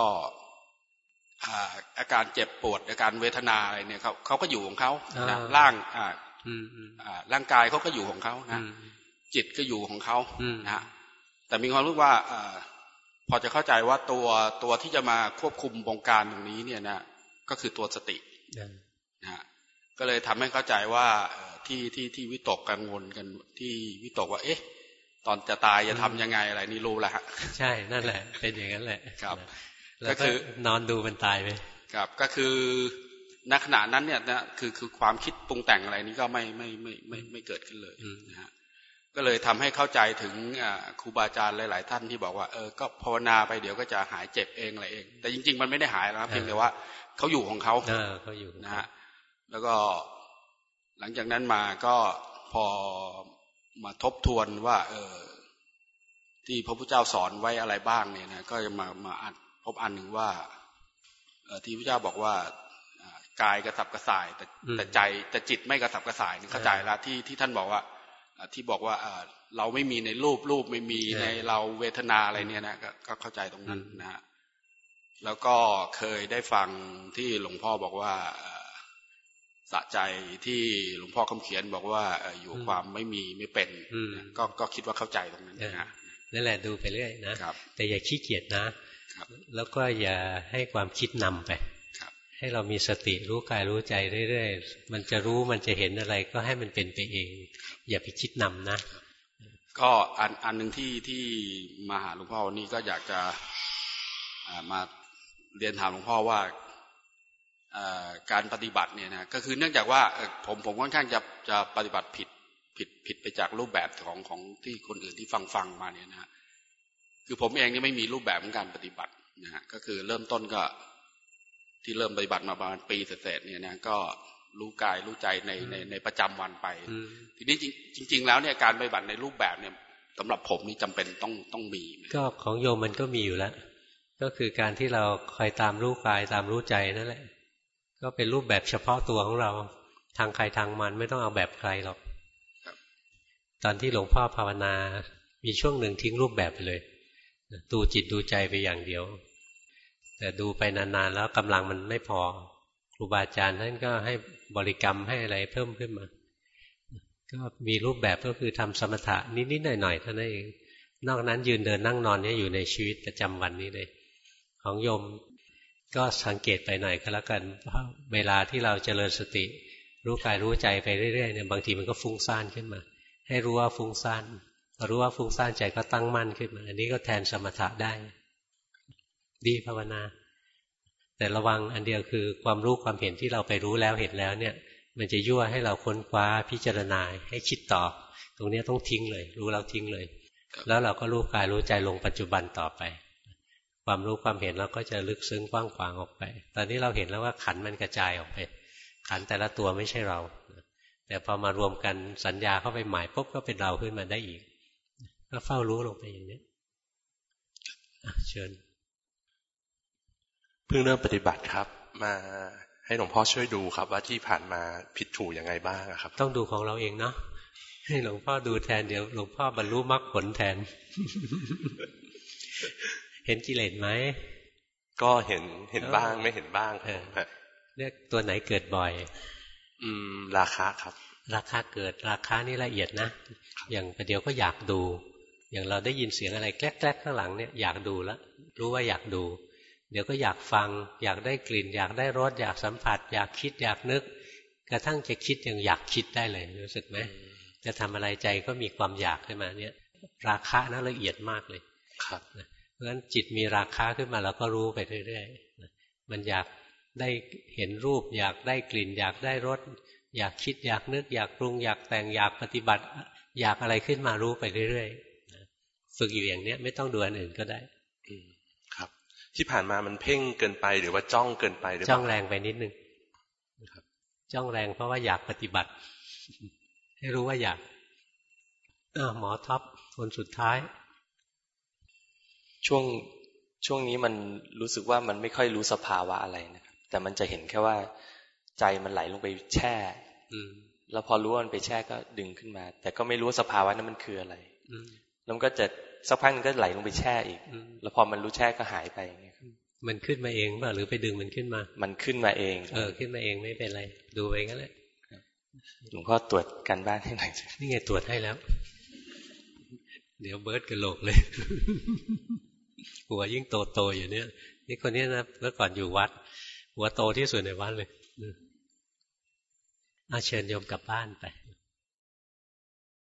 อาการเจ็บปวดอาการเวทนาอะไรเนี่ยเขาเขาก็อยู่ของเขานะร่างร่างกายเขาก็อยู่ของเขานะจิตก็อยู่ของเขานะแต่มีความรู้ว่าพอจะเข้าใจว่าตัวตัวที่จะมาควบคุมวงการตรงนี้เนี่ยนะก็คือตัวสตินะฮะก็เลยทำให้เข้าใจว่าที่ที่ที่วิตกกังวลกันที่วิตกว่าเอ๊ะตอนจะตายจะทำยังไงอะไรนี่รู้แล้วฮะใช่นั่นแหละเป็นอย่างนั้นแหละครับก็คือนอนดูมันตายไปครับก็คือณขณะนั้นเนี่ยนะคือคือความคิดปรุงแต่งอะไรนี้ก็ไม่ไม่ไม่ไม่ไม่เกิดขึ้นเลยนะฮะก็เลยทำให้เข้าใจถึงครูบาอาจารย์หลายๆท่านที่บอกว่าเออก็ภาวนาไปเดี๋ยวก็จะหายเจ็บเองอะไรเองแต่จริงๆมันไม่ได้หายนะเพียงแต่ว่าเขาอยู่ของเขาเขาอยู่นะฮะแล้วก็หลังจากนั้นมาก็พอมาทบทวนว่าเออที่พระพุทธเจ้าสอนไว้อะไรบ้างเนี่ยนะก็จะมามาอ่านพบอันหนึ่งว่าที่พระเจ้าบอกว่ากายกระสับกระส่ายแต่แต่ใจแต่จิตไม่กระสับกระส่ายนี่เข้าใจแล้วที่ที่ท่านบอกว่าที่บอกว่าเราไม่มีในรูปรูปไม่มีในเราเวทนาอะไรเนี่ยนะก็เข้าใจตรงนั้นนะฮะแล้วก็เคยได้ฟังที่หลวงพ่อบอกว่าสะใจที่หลวงพ่อคำเขียนบอกว่าอยู่ความไม่มีไม่เป็นก็ก็คิดว่าเข้าใจตรงนั้นนะฮะนั่นแหละดูไปเรื่อยนะแต่อย่าขี้เกียจนะแล้วก็อย่าให้ความคิดนำไปให้เรามีสติรู้กายรู้ใจเรื่อยๆมันจะรู้มันจะเห็นอะไรก็ให้มันเป็นไปเองอย่าไปคิดนำนะก็อันอันหนึ่งที่ที่มาหาหลวงพ่อวันนี้ก็อยากจะมาเรียนถามหลวงพ่อว่าการปฏิบัติเนี่ยนะก็คือเนื่องจากว่าผมผมค่อนข้างจะจะปฏิบัติผิดผิดผิดไปจากรูปแบบของของที่คนอื่นที่ฟังฟังมาเนี่ยนะคือผมเองนี่ไม่มีรูปแบบของการปฏิบัตินะฮะก็คือเริ่มต้นก็ที่เริ่มปฏิบัติมาประมาณปีเศษๆเนี่ยนะก็รู้กายรู้ใจในในในประจำวันไปทีนี้จริงจริงแล้วเนี่ยการปฏิบัติในรูปแบบเนี่ยสำหรับผมนี่จำเป็นต้องต้องมีก็ของโยมมันก็มีอยู่แล้วก็คือการที่เราคอยตามรู้กายตามรู้ใจนั่นแหละก็เป็นรูปแบบเฉพาะตัวของเราทางใครทางมันไม่ต้องเอาแบบใครหรอกตอนที่หลวงพ่อภาวนามีช่วงหนึ่งทิ้งรูปแบบไปเลยดูจิตดูใจไปอย่างเดียวแต่ดูไปนานๆแล้วกำลังมันไม่พอครูบาอาจารย์ท่านก็ให้บริกรรมให้อะไรเพิ่มขึ้นมาก็มีรูปแบบก็คือทำสมถะนิดๆหน่อยๆเท่านั้นเองนอกนั้นยืนเดินนั่งนอนเนี่ยอยู่ในชีวิตประจำวันนี้เลยของโยมก็สังเกตไปหน่อยก็แล้วกันเพราะเวลาที่เราเจริญสติรู้กายรู้ใจไปเรื่อยๆเนี่ยบางทีมันก็ฟุ้งซ่านขึ้นมาให้รู้ว่าฟุ้งซ่านพอรู้ว่าฟุ้งซ่านใจก็ตั้งมั่นขึ้นมาอันนี้ก็แทนสมถะได้ดีภาวนาแต่ระวังอันเดียวคือความรู้ความเห็นที่เราไปรู้แล้วเห็นแล้วเนี่ยมันจะยั่วให้เราค้นคว้าพิจารณาให้คิดต่อตรงนี้ต้องทิ้งเลยรู้แล้วทิ้งเลยแล้วเราก็รู้กายรู้ใจลงปัจจุบันต่อไปความรู้ความเห็นเราก็จะลึกซึ้งกว้างขวางออกไปตอนนี้เราเห็นแล้วว่าขันธ์มันกระจายออกไปขันธ์แต่ละตัวไม่ใช่เราแต่พอมารวมกันสัญญาเข้าไปหมายปุ๊บก็เป็นเราขึ้นมาได้อีกก็เฝ้ารู้ลงไปอย่างนี้เชิญเพิ่งเริ่มปฏิบัติครับมาให้หลวงพ่อช่วยดูครับว่าที่ผ่านมาผิดถูกยังไงบ้างครับต้องดูของเราเองเนาะให้หลวงพ่อดูแทนเดี๋ยวหลวงพ่อบรรลุมรรคผลแทน เห็นกิเลสไหมก็เห็นเห็นบ้างไม่เห็นบ้างครับเรียกตัวไหนเกิดบ่อยอืมราคะครับราคะเกิดราคะนี่ละเอียดนะอย่างประเดี๋ยวก็อยากดูอย่างเราได้ยินเสียงอะไรแกล้ๆข้างหลังเนี่ยอยากดูแล้วรู้ว่าอยากดูเดี๋ยวก็อยากฟังอยากได้กลิ่นอยากได้รสอยากสัมผัสอยากคิดอยากนึกกระทั่งจะคิดยังอยากคิดได้เลยรู้สึกไหมจะทำอะไรใจก็มีความอยากขึ้นมาเนี่ยราคะน่าละเอียดมากเลยครับเพราะฉะนั้นจิตมีราคะขึ้นมาเราก็รู้ไปเรื่อยๆมันอยากได้เห็นรูปอยากได้กลิ่นอยากได้รสอยากคิดอยากนึกอยากปรุงอยากแต่งอยากปฏิบัติอยากอะไรขึ้นมารู้ไปเรื่อยๆฝึกอยู่อย่างเนี้ยไม่ต้องดูอันอื่นก็ได้ครับที่ผ่านมามันเพ่งเกินไปหรือว่าจ้องเกินไปหรือจ้องแรงไปนิดนึงจ้องแรงเพราะว่าอยากปฏิบัติให้รู้ว่าอยากหมอท็อปคนสุดท้ายช่วงช่วงนี้มันรู้สึกว่ามันไม่ค่อยรู้สภาวะอะไรนะครับแต่มันจะเห็นแค่ว่าใจมันไหลลงไปแช่แล้วพอรู้ว่ามันไปแช่ก็ดึงขึ้นมาแต่ก็ไม่รู้สภาวะนั้นมันคืออะไรแล้วมันก็จะสักพักนึงก็ไหลลงไปแช่อีกแล้วพอมันรู้แช่ก็หายไปอย่างเงี้ยมันขึ้นมาเองป่ะหรือไปดึงมันขึ้นมามันขึ้นมาเองเออขึ้นมาเองไม่เป็นไรดูไปงั้นแหละหลวงพ่อตรวจการบ้านให้หน่อยนี่ไงตรวจให้แล้วเดี๋ยวเบิร์ดกระโหลกเลยหัวยิ่งโตโตอยู่เนี่ยนี่คนนี้นะเมื่อก่อนอยู่วัดหัวโตที่สุดในวัดเลยอาเชิญโยมกลับบ้านไป